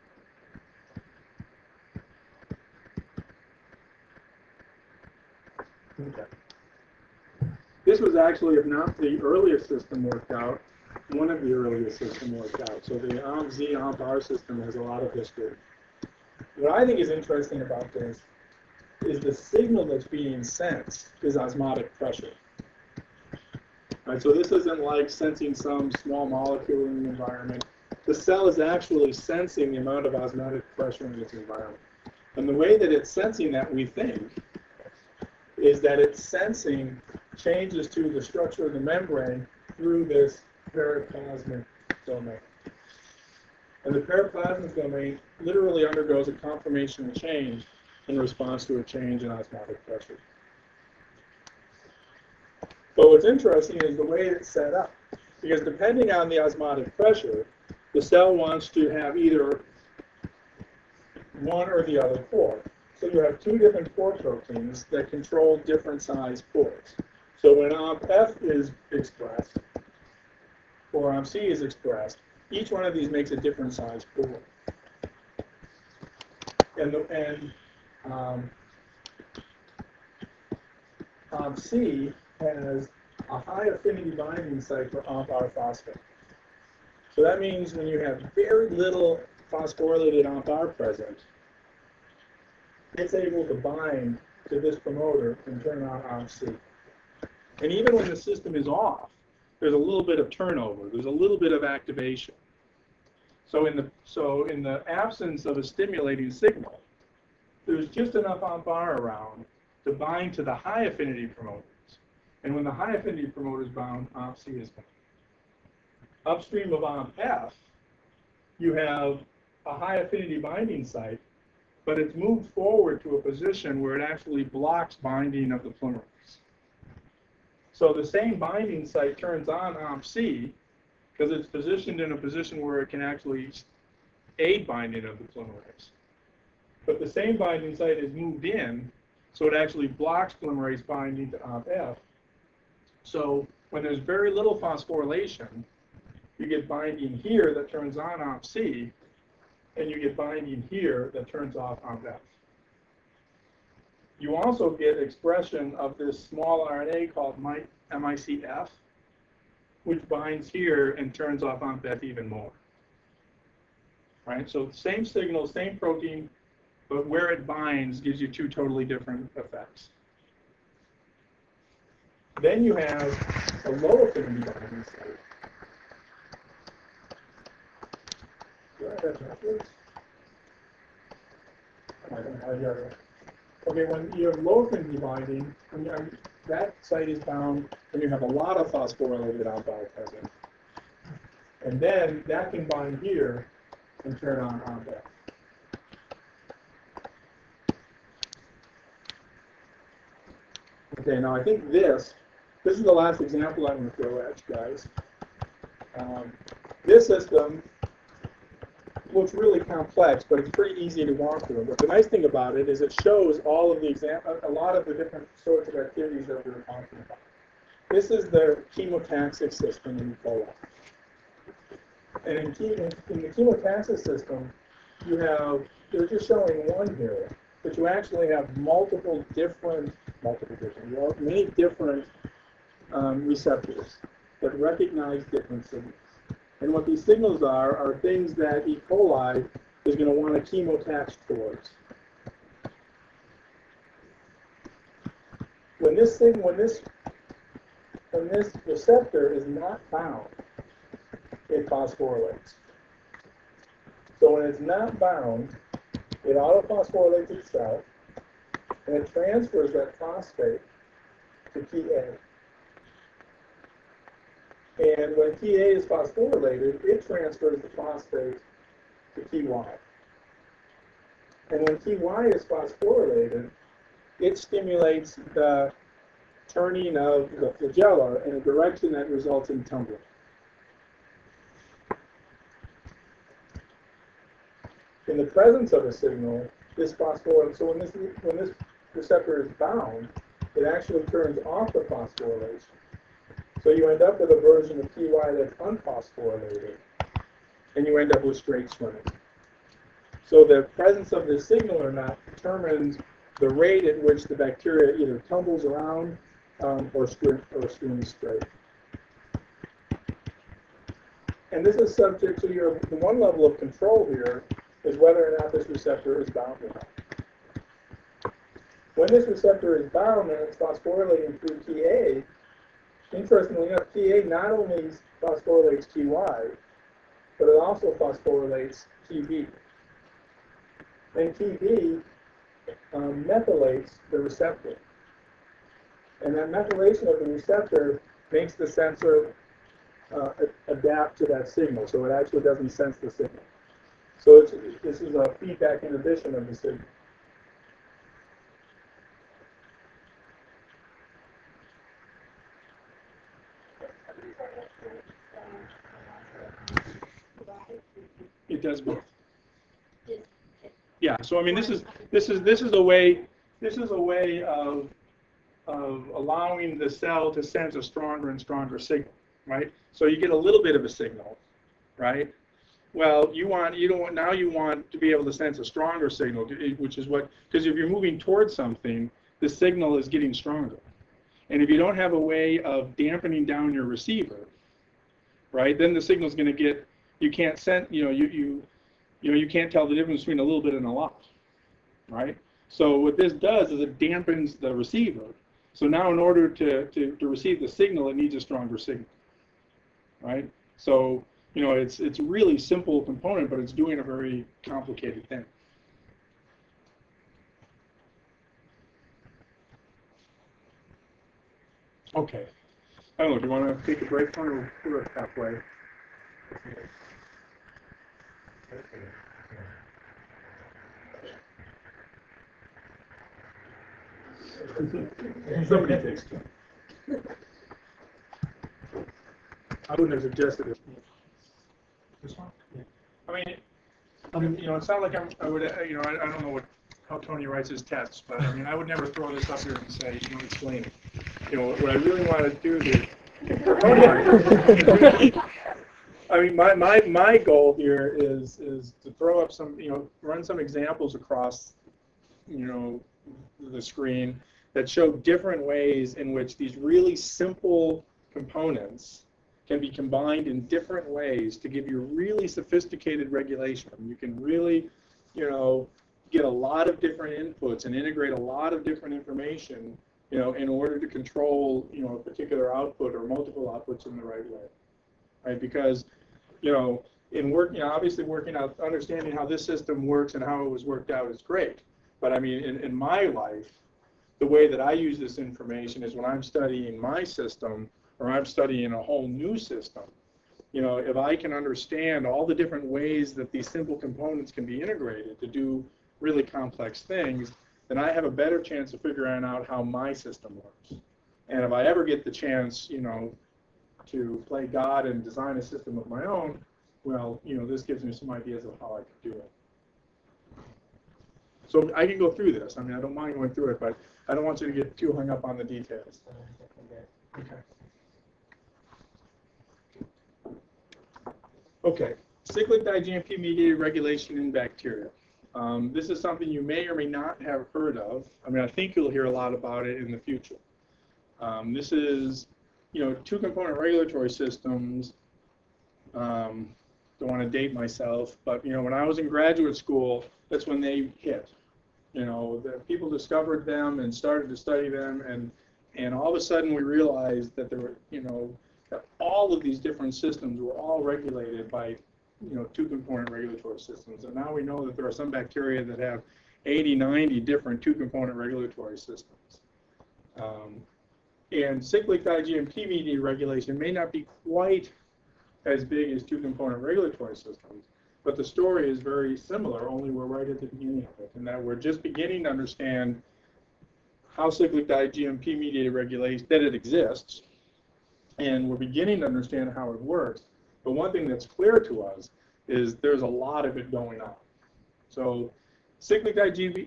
Okay. This was actually, if not the earliest system worked out, one of the earliest systems worked out. So the O M Z, O M P R system has a lot of history. What I think is interesting about this is the signal that's being sensed is osmotic pressure. Right, so this isn't like sensing some small molecule in the environment. The cell is actually sensing the amount of osmotic pressure in its environment. And the way that it's sensing that, we think, is that it's sensing changes to the structure of the membrane through this periplasmic domain. And the periplasmic domain literally undergoes a conformational change in response to a change in osmotic pressure. But what's interesting is the way it's set up. Because depending on the osmotic pressure, the cell wants to have either one or the other pore. So you have two different pore proteins that control different size pores. So when O M P F is expressed, or O M C is expressed, each one of these makes a different size pore. And, the, and um, O M C has a high affinity binding site for O M P R phosphate. So that means when you have very little phosphorylated O M P R present, it's able to bind to this promoter and turn on O M C. And even when the system is off, there's a little bit of turnover. There's a little bit of activation. So in the, so in the absence of a stimulating signal, there's just enough O M P R around to bind to the high affinity promoters. And when the high affinity promoter is bound, O M C is bound. Upstream of O M P F, you have a high affinity binding site, but it's moved forward to a position where it actually blocks binding of the polymerase. So the same binding site turns on O M C because it's positioned in a position where it can actually aid binding of the polymerase. But the same binding site is moved in, so it actually blocks polymerase binding to O M P F. So when there's very little phosphorylation, you get binding here that turns on O M C, and you get binding here that turns off O M P F. You also get expression of this small R N A called M I C F, which binds here and turns off O M P F even more. Right? So same signal, same protein, but where it binds gives you two totally different effects. Then you have a low affinity binding site. Do I have that backwards? I don't have that. Okay, when you have low affinity binding, when you, that site is bound when you have a lot of phosphorylated O M P R present. And then that can bind here and turn on O M P F. Okay, now I think this, this is the last example I'm going to throw at you guys. Um, this system looks really complex, but it's pretty easy to walk through. But the nice thing about it is it shows all of the exam a lot of the different sorts of activities that we were talking about. This is the chemotaxic system in E. coli. And in, in, in the chemotaxic system, you have, they're just showing one here, but you actually have multiple different, multiple different, you have many different um, receptors that recognize different signals. And what these signals are, are things that E. coli is going to want to chemotax towards. When this thing, when this, when this receptor is not bound, it phosphorylates. So when it's not bound, it autophosphorylates itself, and it transfers that phosphate to T A. And when T A is phosphorylated, it transfers the phosphate to T Y. And when T Y is phosphorylated, it stimulates the turning of the flagella in a direction that results in tumbling. In the presence of a signal, this phosphorylation, so when this, when this receptor is bound, it actually turns off the phosphorylation. So you end up with a version of T Y that's unphosphorylated, and you end up with straight swimming. So the presence of this signal or not determines the rate at which the bacteria either tumbles around um, or, or swims straight. And this is subject to your, the one level of control here is whether or not this receptor is bound or not. When this receptor is bound and it's phosphorylating through T A, interestingly enough, T A not only phosphorylates T Y, but it also phosphorylates T B. And T B um, methylates the receptor. And that methylation of the receptor makes the sensor uh, adapt to that signal, so it actually doesn't sense the signal. So it's, this is a feedback inhibition of the signal. It does both. Yeah. So I mean, this is this is this is a way this is a way of of allowing the cell to sense a stronger and stronger signal, right? So you get a little bit of a signal, right? Well, you want you don't want, now you want to be able to sense a stronger signal, which is what, because if you're moving towards something, the signal is getting stronger. And if you don't have a way of dampening down your receiver, right, then the signal is going to get, you can't sense, you know, you you you know, you can't tell the difference between a little bit and a lot, right? So what this does is it dampens the receiver. So now in order to, to, to receive the signal, it needs a stronger signal, right? So, you know, it's it's a really simple component, but it's doing a very complicated thing. Okay. I don't know, do you want to take a break from or we're halfway? Somebody takes two. I wouldn't have suggested it. This one? Yeah. I mean, um, you know, it's not like I'm, I would, uh, you know, I, I don't know what how Tony writes his tests, but I mean, I would never throw this up here and say, you know, explain it. You know, what I really want to do is, I mean, my, my, my goal here is is to throw up some, you know, run some examples across, you know, the screen that show different ways in which these really simple components can be combined in different ways to give you really sophisticated regulation. You can really, you know, get a lot of different inputs and integrate a lot of different information, you know, in order to control, you know, a particular output or multiple outputs in the right way, right? Because, you know, in work, you know, obviously working out, understanding how this system works and how it was worked out is great. But I mean, in, in my life, the way that I use this information is when I'm studying my system or I'm studying a whole new system. You know, if I can understand all the different ways that these simple components can be integrated to do really complex things, then I have a better chance of figuring out how my system works. And if I ever get the chance, you know, to play God and design a system of my own, well, you know, this gives me some ideas of how I could do it. So I can go through this. I mean, I don't mind going through it, but I don't want you to get too hung up on the details. Okay. Okay. Cyclic di-G M P mediated regulation in bacteria. Um, this is something you may or may not have heard of. I mean, I think you'll hear a lot about it in the future. Um, this is, you know, two-component regulatory systems. Um, don't want to date myself, but, you know, when I was in graduate school, that's when they hit. You know, the people discovered them and started to study them, and and all of a sudden we realized that there were, you know, that all of these different systems were all regulated by, you know, two-component regulatory systems. And now we know that there are some bacteria that have eighty, ninety different two-component regulatory systems. Um, and cyclic di-G M P mediated regulation may not be quite as big as two-component regulatory systems, but the story is very similar, only we're right at the beginning of it, and that we're just beginning to understand how cyclic di-G M P mediated regulation, that it exists, and we're beginning to understand how it works. But one thing that's clear to us is there's a lot of it going on. So cyclic di-G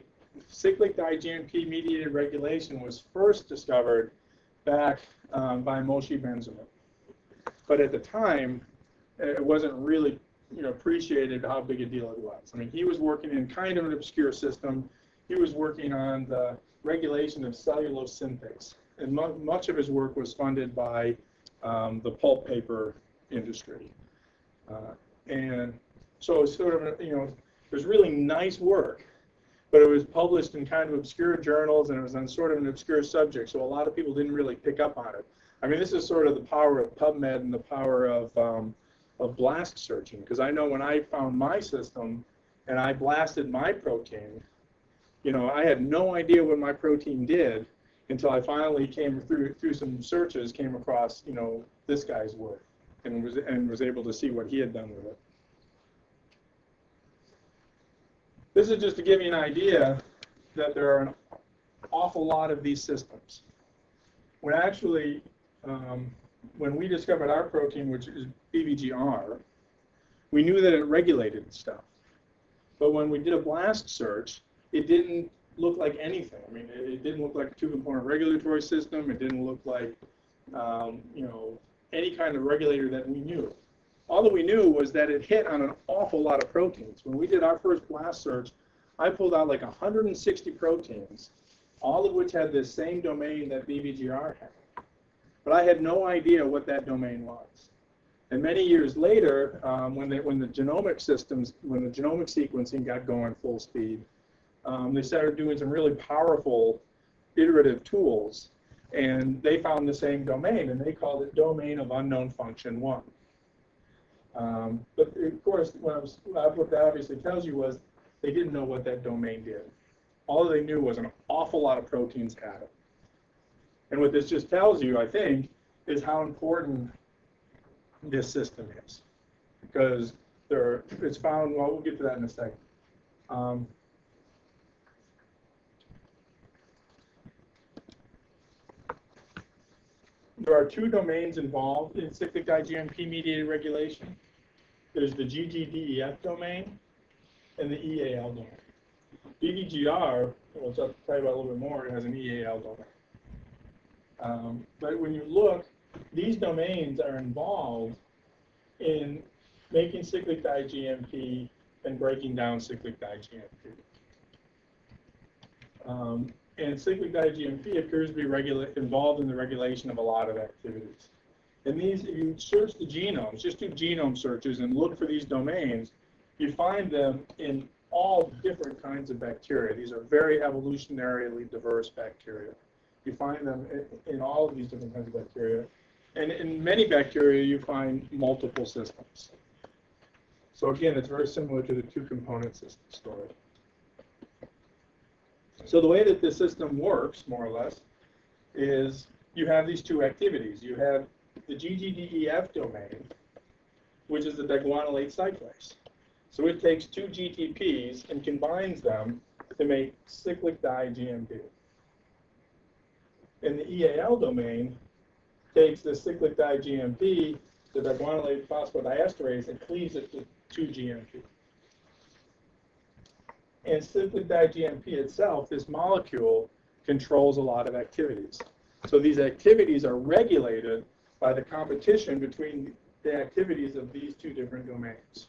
M P mediated regulation was first discovered back um, by Moshe Benjamin. But at the time, it wasn't really, you know, appreciated how big a deal it was. I mean, he was working in kind of an obscure system. He was working on the regulation of cellulose synthase, and mu much of his work was funded by um, the pulp paper industry. Uh, and so it's sort of, you know, it was really nice work, but it was published in kind of obscure journals, and it was on sort of an obscure subject, so a lot of people didn't really pick up on it. I mean, this is sort of the power of PubMed and the power of, um, of blast searching, because I know when I found my system and I blasted my protein, you know, I had no idea what my protein did until I finally came through through some searches, came across, you know, this guy's work, and was and was able to see what he had done with it. This is just to give you an idea that there are an awful lot of these systems. When actually, um, when we discovered our protein, which is B V G R, we knew that it regulated stuff. But when we did a blast search, it didn't look like anything. I mean, it, it didn't look like a two-component regulatory system. It didn't look like, um, you know, any kind of regulator that we knew. All that we knew was that it hit on an awful lot of proteins. When we did our first blast search, I pulled out like one hundred sixty proteins, all of which had this same domain that B V G R had. But I had no idea what that domain was. And many years later, um, when, they, when the genomic systems, when the genomic sequencing got going full speed, um, they started doing some really powerful iterative tools, and they found the same domain, and they called it domain of unknown function one. Um, but of course, what, I was, what that obviously tells you was they didn't know what that domain did. All they knew was an awful lot of proteins had it. And what this just tells you, I think, is how important this system is. Because there, it's found, well, we'll get to that in a second. Um, there are two domains involved in cyclic di-G M P mediated regulation. There's the G G D E F domain and the E A L domain. B V G R, we'll talk, tell you about a little bit more, it has an E A L domain. Um, but when you look, these domains are involved in making cyclic di-G M P and breaking down cyclic di-G M P. Um, and cyclic di-G M P appears to be regula involved in the regulation of a lot of activities. And these, if you search the genomes, just do genome searches and look for these domains, you find them in all different kinds of bacteria. These are very evolutionarily diverse bacteria. You find them in all of these different kinds of bacteria. And in many bacteria, you find multiple systems. So again, it's very similar to the two-component system story. So the way that this system works, more or less, is you have these two activities. You have the G G D E F domain, which is the diguanylate cyclase. So it takes two G T Ps and combines them to make cyclic di-G M P. And the E A L domain takes the cyclic di-G M P, the diguanylate phosphodiesterase, and cleaves it to two G M P. And cyclic di-G M P itself, this molecule, controls a lot of activities. So these activities are regulated by the competition between the activities of these two different domains.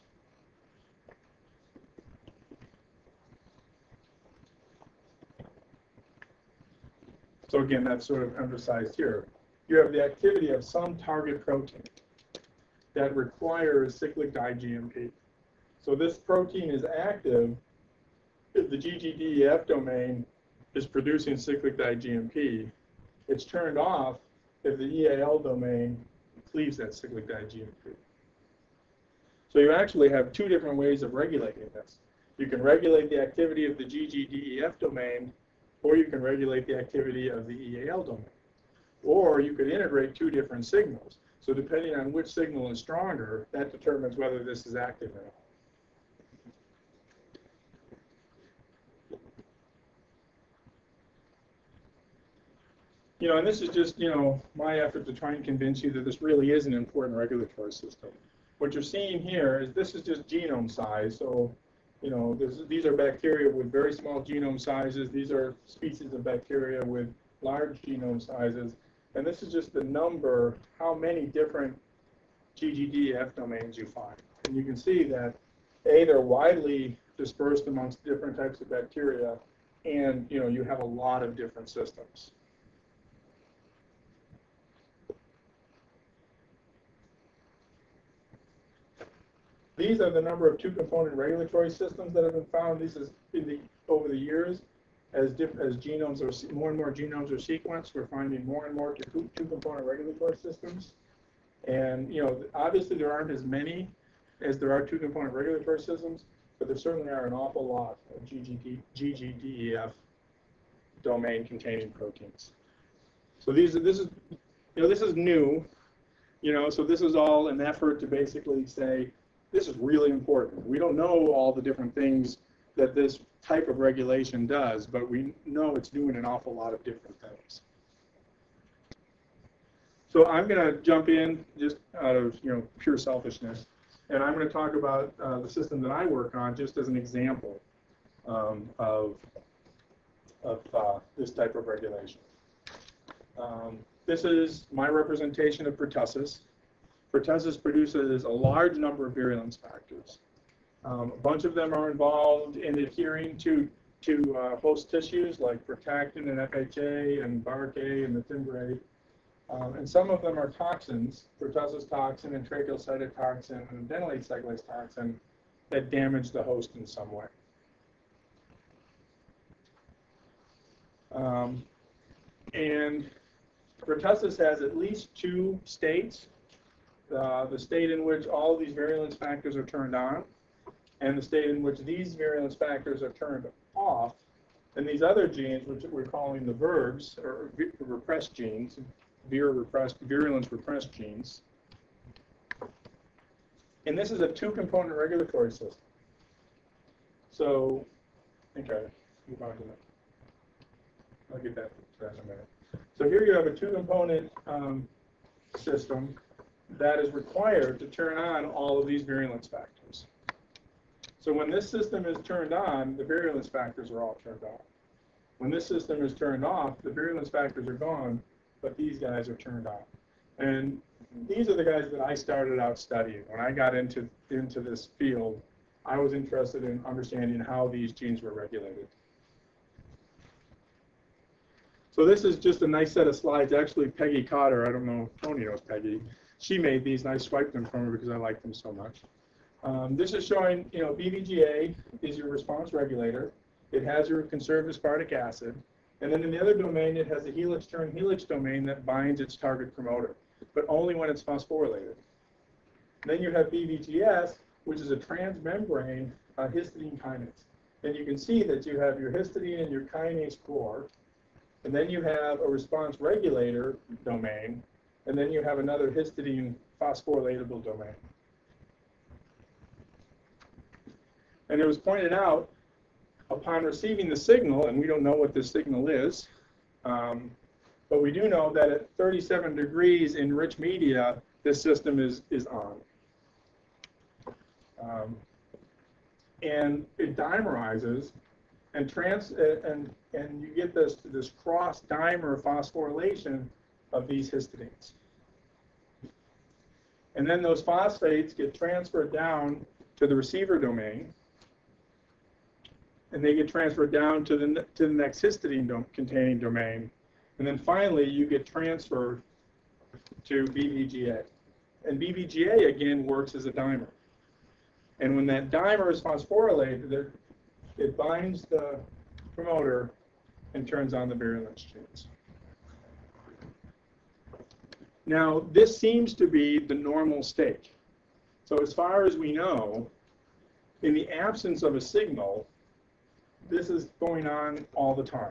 So again, that's sort of emphasized here. You have the activity of some target protein that requires cyclic di-G M P. So this protein is active if the G G D E F domain is producing cyclic di-G M P. It's turned off if the E A L domain cleaves that cyclic di-G M P. So you actually have two different ways of regulating this. You can regulate the activity of the G G D E F domain, or you can regulate the activity of the E A L domain. Or you could integrate two different signals. So depending on which signal is stronger, that determines whether this is active or not. You know, and this is just, you know, my effort to try and convince you that this really is an important regulatory system. What you're seeing here is this is just genome size. So, you know, this, these are bacteria with very small genome sizes. These are species of bacteria with large genome sizes. And this is just the number, how many different G G D E F domains you find. And you can see that, A, they're widely dispersed amongst different types of bacteria, and, you know, you have a lot of different systems. These are the number of two-component regulatory systems that have been found. This is in the, over the years, as diff, as genomes are more and more genomes are sequenced, we're finding more and more two, two-component regulatory systems. And you know, obviously there aren't as many as there are two-component regulatory systems, but there certainly are an awful lot of G G D E F domain-containing proteins. So these, this is, you know, this is new. You know, so this is all an effort to basically say, this is really important. We don't know all the different things that this type of regulation does, but we know it's doing an awful lot of different things. So I'm going to jump in just out of, you know, pure selfishness, and I'm going to talk about uh, the system that I work on just as an example um, of, of uh, this type of regulation. Um, this is my representation of pertussis. Pertussis produces a large number of virulence factors. Um, a bunch of them are involved in adhering to, to uh, host tissues like frataxin and F H A and B A R K and the timbrate. Um, and some of them are toxins, pertussis toxin and tracheal cytotoxin and adenylate cyclase toxin, that damage the host in some way. Um, and pertussis has at least two states. Uh, the state in which all of these virulence factors are turned on, and the state in which these virulence factors are turned off. And these other genes, which we're calling the V I R Gs, or repressed genes, vir repressed, virulence repressed genes. And this is a two-component regulatory system. So, okay, move on to that. I'll get that to that in a minute. So here you have a two-component um, system that is required to turn on all of these virulence factors. So when this system is turned on, the virulence factors are all turned on. When this system is turned off, the virulence factors are gone, but these guys are turned on. And these are the guys that I started out studying. When I got into, into this field, I was interested in understanding how these genes were regulated. So this is just a nice set of slides. Actually, Peggy Cotter, I don't know if Tony knows Peggy, she made these, and I swiped them from her because I like them so much. Um, this is showing, you know, B V G A is your response regulator. It has your conserved aspartic acid. And then in the other domain, it has a helix turn helix domain that binds its target promoter, but only when it's phosphorylated. Then you have B V G S, which is a transmembrane uh, histidine kinase. And you can see that you have your histidine and your kinase core, and then you have a response regulator domain, and then you have another histidine phosphorylatable domain. And it was pointed out upon receiving the signal, and we don't know what this signal is, um, but we do know that at thirty-seven degrees in rich media, this system is, is on. Um, and it dimerizes, and trans and and you get this this cross dimer phosphorylation of these histidines. And then those phosphates get transferred down to the receiver domain, and they get transferred down to the to the next histidine dom containing domain, and then finally you get transferred to B V G A. And B V G A again works as a dimer. And when that dimer is phosphorylated, it, it binds the promoter and turns on the virulence genes. Now, this seems to be the normal state. So as far as we know, in the absence of a signal, this is going on all the time.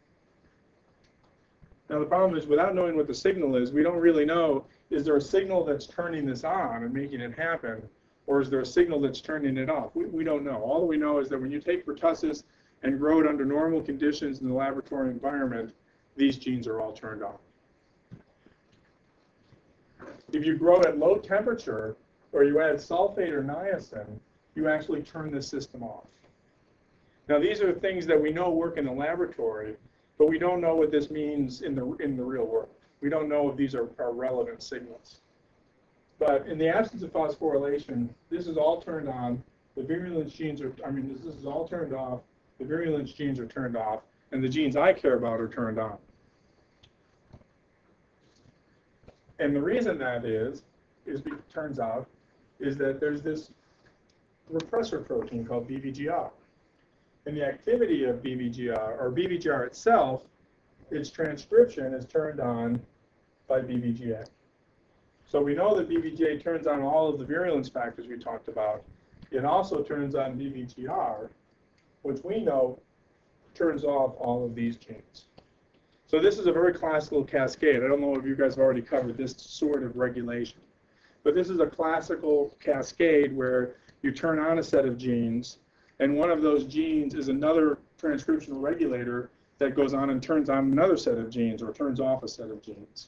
Now, the problem is, without knowing what the signal is, we don't really know, is there a signal that's turning this on and making it happen, or is there a signal that's turning it off? We, we don't know. All that we know is that when you take pertussis and grow it under normal conditions in the laboratory environment, these genes are all turned on. If you grow at low temperature, or you add sulfate or niacin, you actually turn the system off. Now, these are things that we know work in the laboratory, but we don't know what this means in the, in the real world. We don't know if these are, are relevant signals. But in the absence of phosphorylation, this is all turned on. The virulence genes are, I mean, this, this is all turned off. The virulence genes are turned off, and the genes I care about are turned on. And the reason that is, is it turns out, is that there's this repressor protein called B V G R. And the activity of B V G R, or B V G R itself, its transcription is turned on by B V G A. So we know that B V G A turns on all of the virulence factors we talked about. It also turns on B V G R, which we know turns off all of these genes. So this is a very classical cascade. I don't know if you guys have already covered this sort of regulation. But this is a classical cascade where you turn on a set of genes, and one of those genes is another transcriptional regulator that goes on and turns on another set of genes or turns off a set of genes.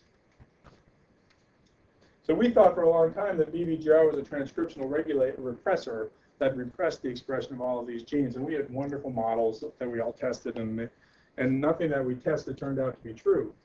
So we thought for a long time that B V G R was a transcriptional regulator, repressor, that repressed the expression of all of these genes. And we had wonderful models that we all tested, and, and nothing that we tested turned out to be true.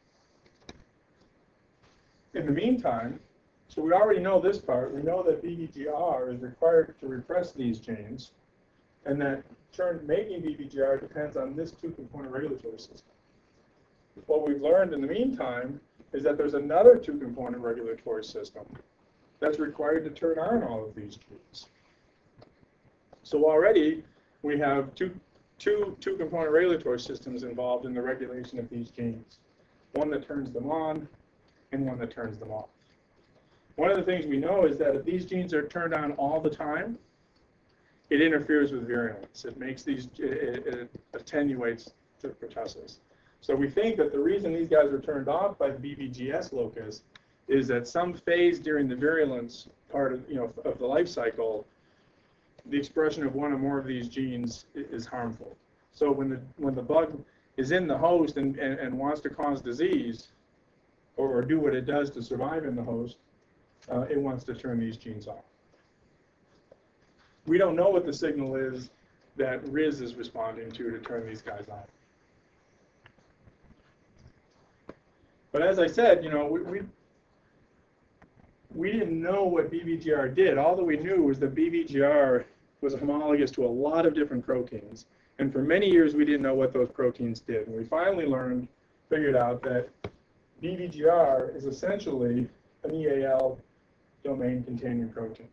In the meantime, so we already know this part. We know that B V G R is required to repress these genes, and that turn, making B V G R depends on this two-component regulatory system. What we've learned in the meantime is that there's another two-component regulatory system that's required to turn on all of these genes. So already we have two, two two-component regulatory systems involved in the regulation of these genes. One that turns them on and one that turns them off. One of the things we know is that if these genes are turned on all the time, it interferes with virulence. It makes these, it, it attenuates the pertussis. So we think that the reason these guys are turned off by the B V G S locus is that some phase during the virulence part of, you know, of the life cycle, the expression of one or more of these genes is harmful. So when the when the bug is in the host and, and, and wants to cause disease, or, or do what it does to survive in the host, uh, it wants to turn these genes off. We don't know what the signal is that R I Z is responding to to turn these guys on. But as I said, you know, we, we we didn't know what B V G R did. All that we knew was that B V G R was homologous to a lot of different proteins. And for many years, we didn't know what those proteins did. And we finally learned, figured out that B V G R is essentially an E A L domain containing protein.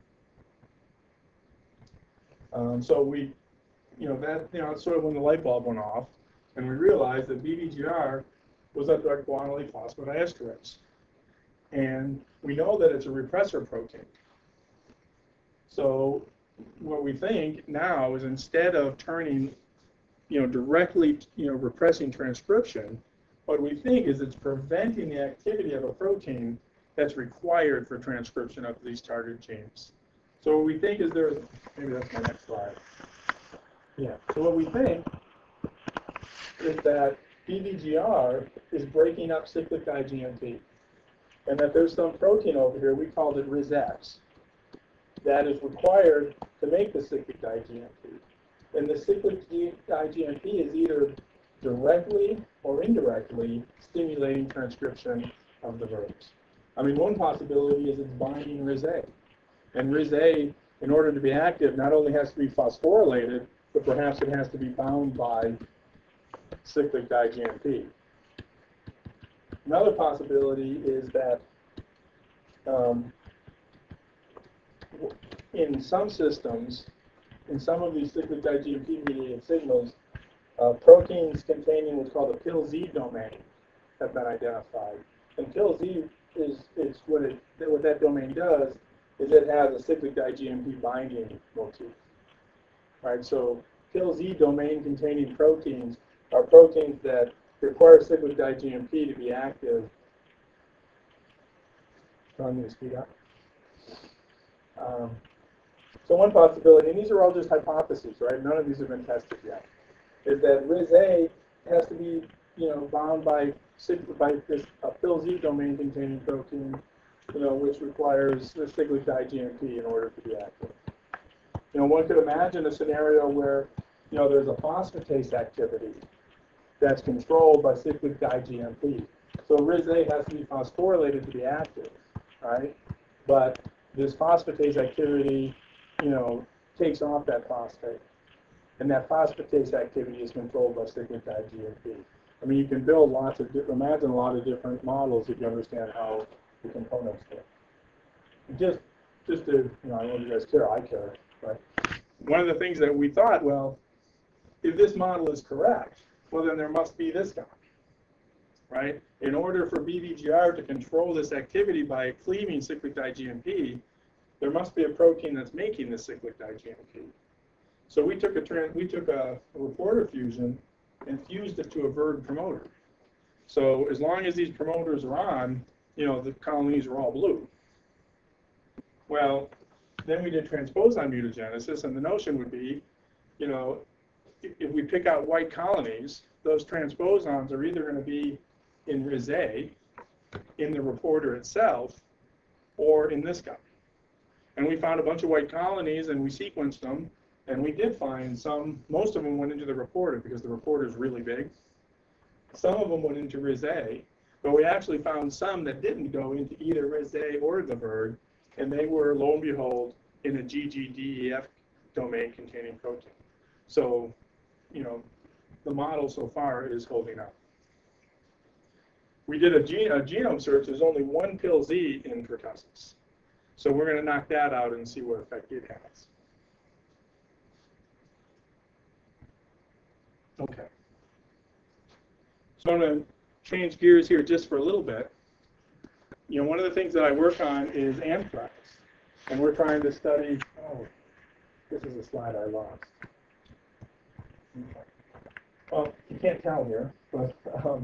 Um, so we, you know, that, you know, it's sort of when the light bulb went off, and we realized that B V G R was a direct guanylate phosphodiesterase. And we know that it's a repressor protein. So what we think now is, instead of turning, you know, directly, you know, repressing transcription, what we think is it's preventing the activity of a protein that's required for transcription of these target genes. So what we think is there's, maybe that's my next slide. Yeah, so what we think is that B V G R is breaking up cyclic I G M P, and that there's some protein over here, we called it R I Z X, that is required to make the cyclic I G M P. And the cyclic I G M P is either directly or indirectly stimulating transcription of the verbs. I mean, one possibility is it's binding R I Z A. And R I Z A, in order to be active, not only has to be phosphorylated, but perhaps it has to be bound by cyclic I G M P. Another possibility is that um, in some systems, in some of these cyclic I G M P mediated signals, uh, proteins containing what's called a P I L Z domain have been identified. And P I L Z is, is what, it, what that domain does is it has a cyclic I G M P binding motif. Right, so P I L Z domain containing proteins are proteins that require cyclic I G M P to be active. Do I need to speed up? Um, so one possibility, and these are all just hypotheses, right? None of these have been tested yet, is that R I Z A has to be, you know, bound by by this a P I L Z domain containing protein, you know, which requires the cyclic I G M P in order to be active. You know, one could imagine a scenario where, you know, there's a phosphatase activity that's controlled by cyclic I G M P. So R I Z A has to be phosphorylated to be active, right? But this phosphatase activity, you know, takes off that phosphate. And that phosphatase activity is controlled by cyclic I G M P. I mean, you can build lots of, imagine a lot of different models if you understand how the components work. Just, just to, you know, I know you guys care, I care, right? One of the things that we thought, well, if this model is correct, well, then there must be this guy, right? In order for B V G R to control this activity by cleaving cyclic I G M P, there must be a protein that's making this cyclic I G M P. So we took a trans we took a, a reporter fusion and fused it to a Verg promoter. So as long as these promoters are on, you know, the colonies are all blue. Well, then we did transposon mutagenesis, and the notion would be, you know, if, if we pick out white colonies, those transposons are either going to be in R I Z A, in the reporter itself, or in this guy. And we found a bunch of white colonies, and we sequenced them, and we did find some, most of them went into the reporter because the reporter is really big. Some of them went into R I Z A, but we actually found some that didn't go into either R I Z A or the Verg, and they were, lo and behold, in a G G D E F domain containing protein. So, you know, the model so far is holding up. We did a, gen a genome search. There's only one P I L Z in pertussis. So we're going to knock that out and see what effect it has. Okay. So I'm going to change gears here just for a little bit. You know, one of the things that I work on is anthrax. And we're trying to study, oh, this is a slide I lost. Okay. Well, you can't tell here, but um,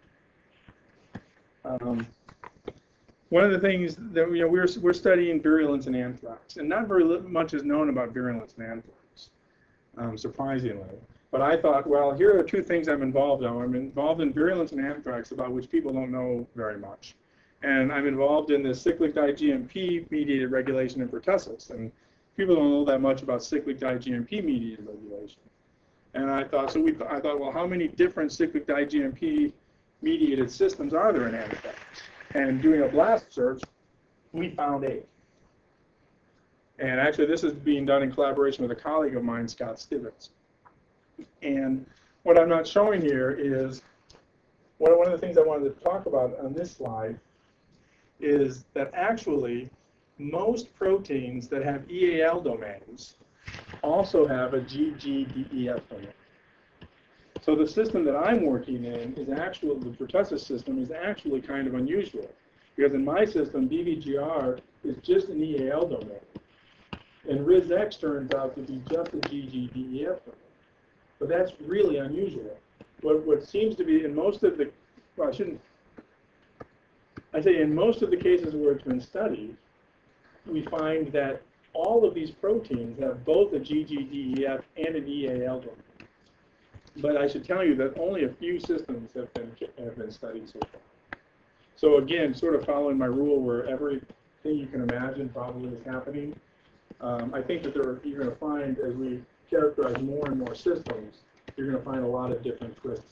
um, one of the things that, you know, we're, we're studying virulence in anthrax. And not very much is known about virulence in anthrax, um, surprisingly. But I thought, well, here are two things I'm involved in. I'm involved in virulence in anthrax, about which people don't know very much. And I'm involved in the cyclic I G M P mediated regulation in pertussis. And people don't know that much about cyclic I G M P mediated regulation. And I thought, so we, I thought, well, how many different cyclic I G M P mediated systems are there in anthrax? And doing a blast search, we found eight. And actually, this is being done in collaboration with a colleague of mine, Scott Stivens. And what I'm not showing here is, one of the things I wanted to talk about on this slide is that actually most proteins that have E A L domains also have a G G D E F domain. So the system that I'm working in is actually, the pertussis system is actually kind of unusual, because in my system, B V G R is just an E A L domain. And R I Z X turns out to be just a G G D E F domain. But that's really unusual. What, what seems to be in most of the, well, I shouldn't, I say in most of the cases where it's been studied, we find that all of these proteins have both a G G D E F and an E A L domain. But I should tell you that only a few systems have been have been studied so far. So again, sort of following my rule where everything you can imagine probably is happening, um, I think that there are, you're going to find, as we characterize more and more systems, you're going to find a lot of different twists.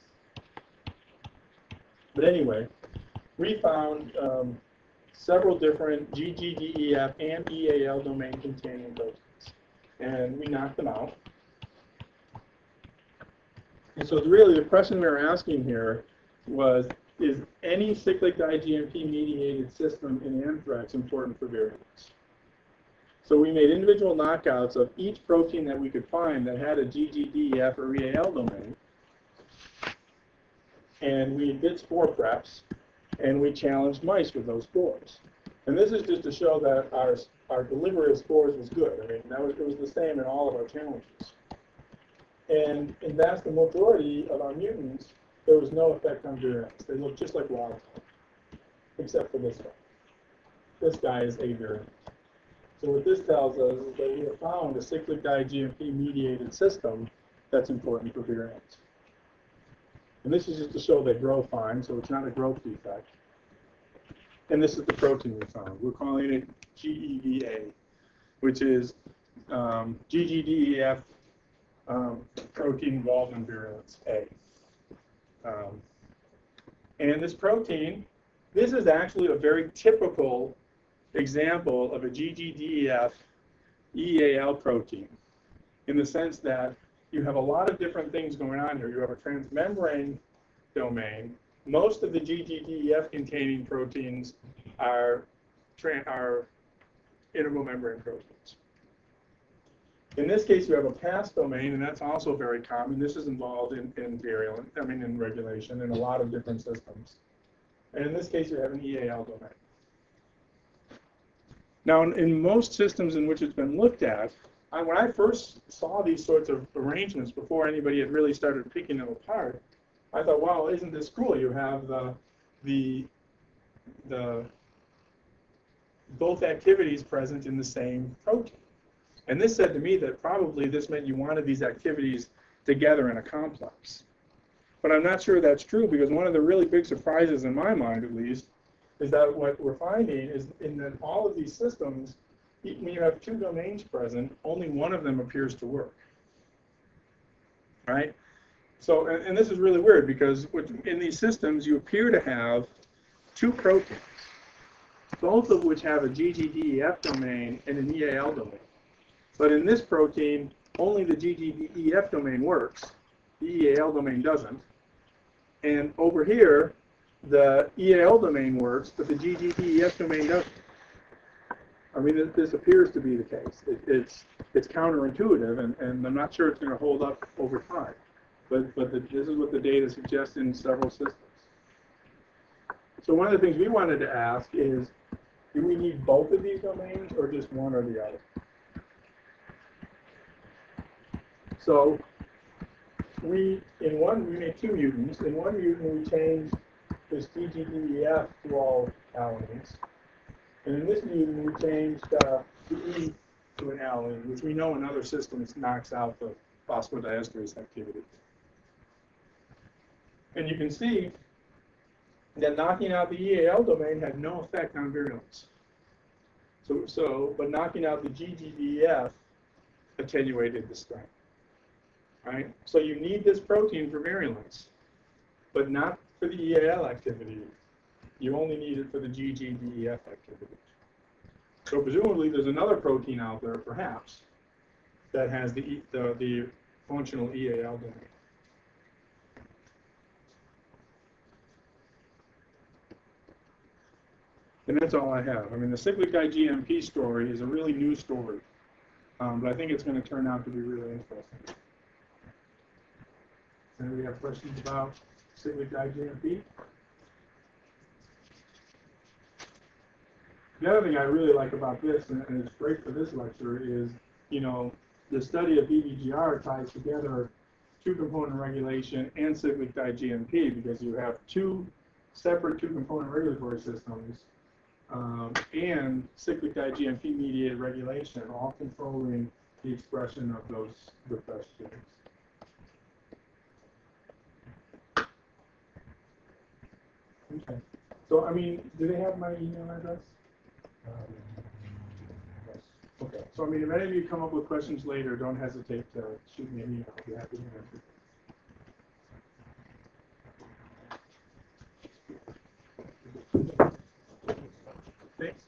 But anyway, we found um, several different G G D E F and E A L domain containing proteins, and we knocked them out. And so really the question we were asking here was, is any cyclic diGMP mediated system in anthrax important for virulence? So we made individual knockouts of each protein that we could find that had a G G D E F or E A L domain. And we did spore preps, and we challenged mice with those spores. And this is just to show that our, our delivery of spores was good. I mean, that was, it was the same in all of our challenges. And in vast majority of our mutants, there was no effect on virulence. They looked just like wild type, except for this guy. This guy is avirulent. So what this tells us is that we have found a cyclic diGMP mediated system that's important for virulence. And this is just to show they grow fine, so it's not a growth defect. And this is the protein we found. We're calling it G E V A, which is um, G G D E F um, protein involved in virulence A. Um, and this protein, this is actually a very typical example of a G G D E F E A L protein, in the sense that you have a lot of different things going on here. You have a transmembrane domain. Most of the G G D E F containing proteins are, are integral membrane proteins. In this case, you have a pass domain, and that's also very common. This is involved in, in virulent, I mean, in regulation in a lot of different systems. And in this case, you have an E A L domain. Now, in, in most systems in which it's been looked at, I, when I first saw these sorts of arrangements before anybody had really started picking them apart, I thought, wow, isn't this cool? You have the, the, the both activities present in the same protein. And this said to me that probably this meant you wanted these activities together in a complex. But I'm not sure that's true, because one of the really big surprises, in my mind at least, is that what we're finding is in that all of these systems, when you have two domains present, only one of them appears to work. Right? So, and, and this is really weird, because in these systems, you appear to have two proteins, both of which have a G G D E F domain and an E A L domain. But in this protein, only the G G D E F domain works. The E A L domain doesn't. And over here, the E A L domain works, but the G G D E F domain doesn't. I mean, this appears to be the case. It, it's it's counterintuitive, and, and I'm not sure it's going to hold up over time. But, but the, this is what the data suggests in several systems. So one of the things we wanted to ask is, do we need both of these domains, or just one or the other? So we, in one, we made two mutants. In one mutant, we changed this G G D E F to all alanines. And in this mutant, we changed uh, the E to an alanine, which we know in other systems knocks out the phosphodiesterase activity. And you can see that knocking out the E A L domain had no effect on virulence. So, so but knocking out the G G D E F attenuated the strength. Right? So you need this protein for virulence, but not for the E A L activity. You only need it for the G G D E F activity. So presumably there's another protein out there, perhaps, that has the, the, the functional E A L domain. And that's all I have. I mean, the cyclic diGMP story is a really new story, um, but I think it's going to turn out to be really interesting. Anybody have questions about cyclic diGMP? The other thing I really like about this, and it's great for this lecture, is, you know, the study of B V G R ties together two-component regulation and cyclic diGMP, because you have two separate two-component regulatory systems um, and cyclic IgM mediated regulation, all controlling the expression of those repressed genes. Okay. So, I mean, do they have my email address? Um, yes. Okay. So, I mean, if any of you come up with questions later, don't hesitate to shoot me an email. I'll be happy to answer. Thanks.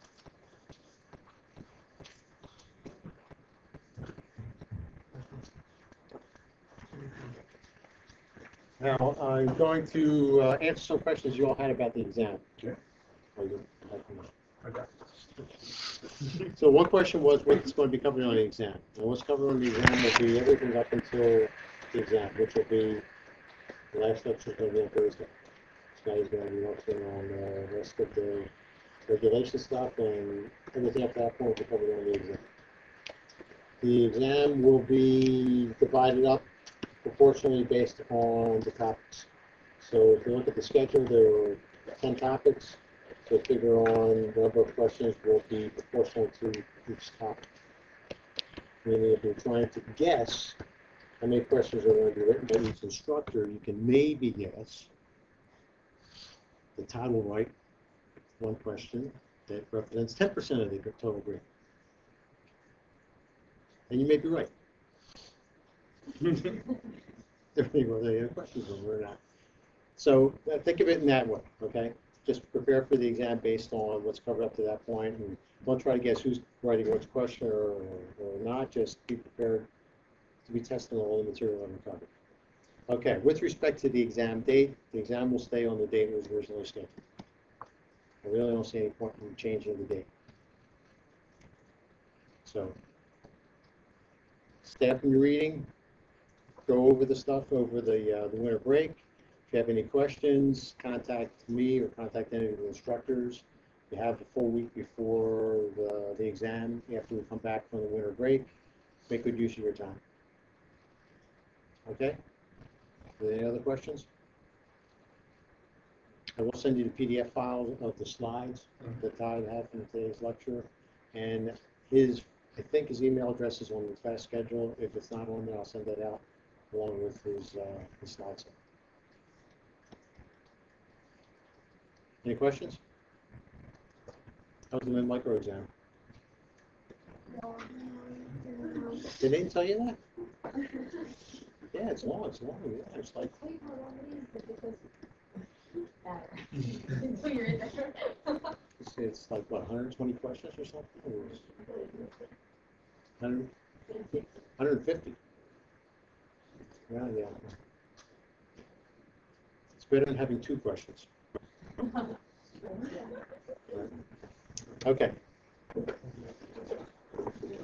Now, I'm going to uh, answer some questions you all had about the exam. Okay. Or you- Okay. So one question was what's going to be covered on the exam. And what's covered on the exam will be everything up until the exam, which will be, the last lecture is going to be on Thursday. Scotty's going to be working on uh, the rest of the regulation stuff, and everything up to that point will be covered on the exam. The exam will be divided up proportionally based on the topics. So if you look at the schedule, there are ten topics. So figure on the number of questions will be proportional to each topic. Meaning if you're trying to guess how many questions are going to be written by each instructor, you can maybe guess the title right, one question that represents ten percent of the total grade. And you may be right. There may be other questions when we're not. So uh, think of it in that way, okay? Just prepare for the exam based on what's covered up to that point, and don't try to guess who's writing which question or, or not. Just be prepared to be testing all the material that we covered. Okay, with respect to the exam date, the exam will stay on the date it was originally scheduled. I really don't see any point in changing the date. So, stay up in your reading, go over the stuff over the, uh, the winter break. If you have any questions, contact me or contact any of the instructors. You have the full week before the, the exam, after we come back from the winter break. Make good use of your time. Okay? Any other questions? I will send you the P D F file of the slides that Todd had from today's lecture. And his, I think his email address is on the class schedule. If it's not on there, I'll send that out along with his, uh, his slides. Any questions? How's the mid-micro exam? Did they tell you that? Yeah, it's long, it's long, yeah, it's like, it's, it's like, what, one hundred twenty questions or something? Or is- one hundred, one hundred fifty. Yeah, yeah. It's better than having two questions. Okay.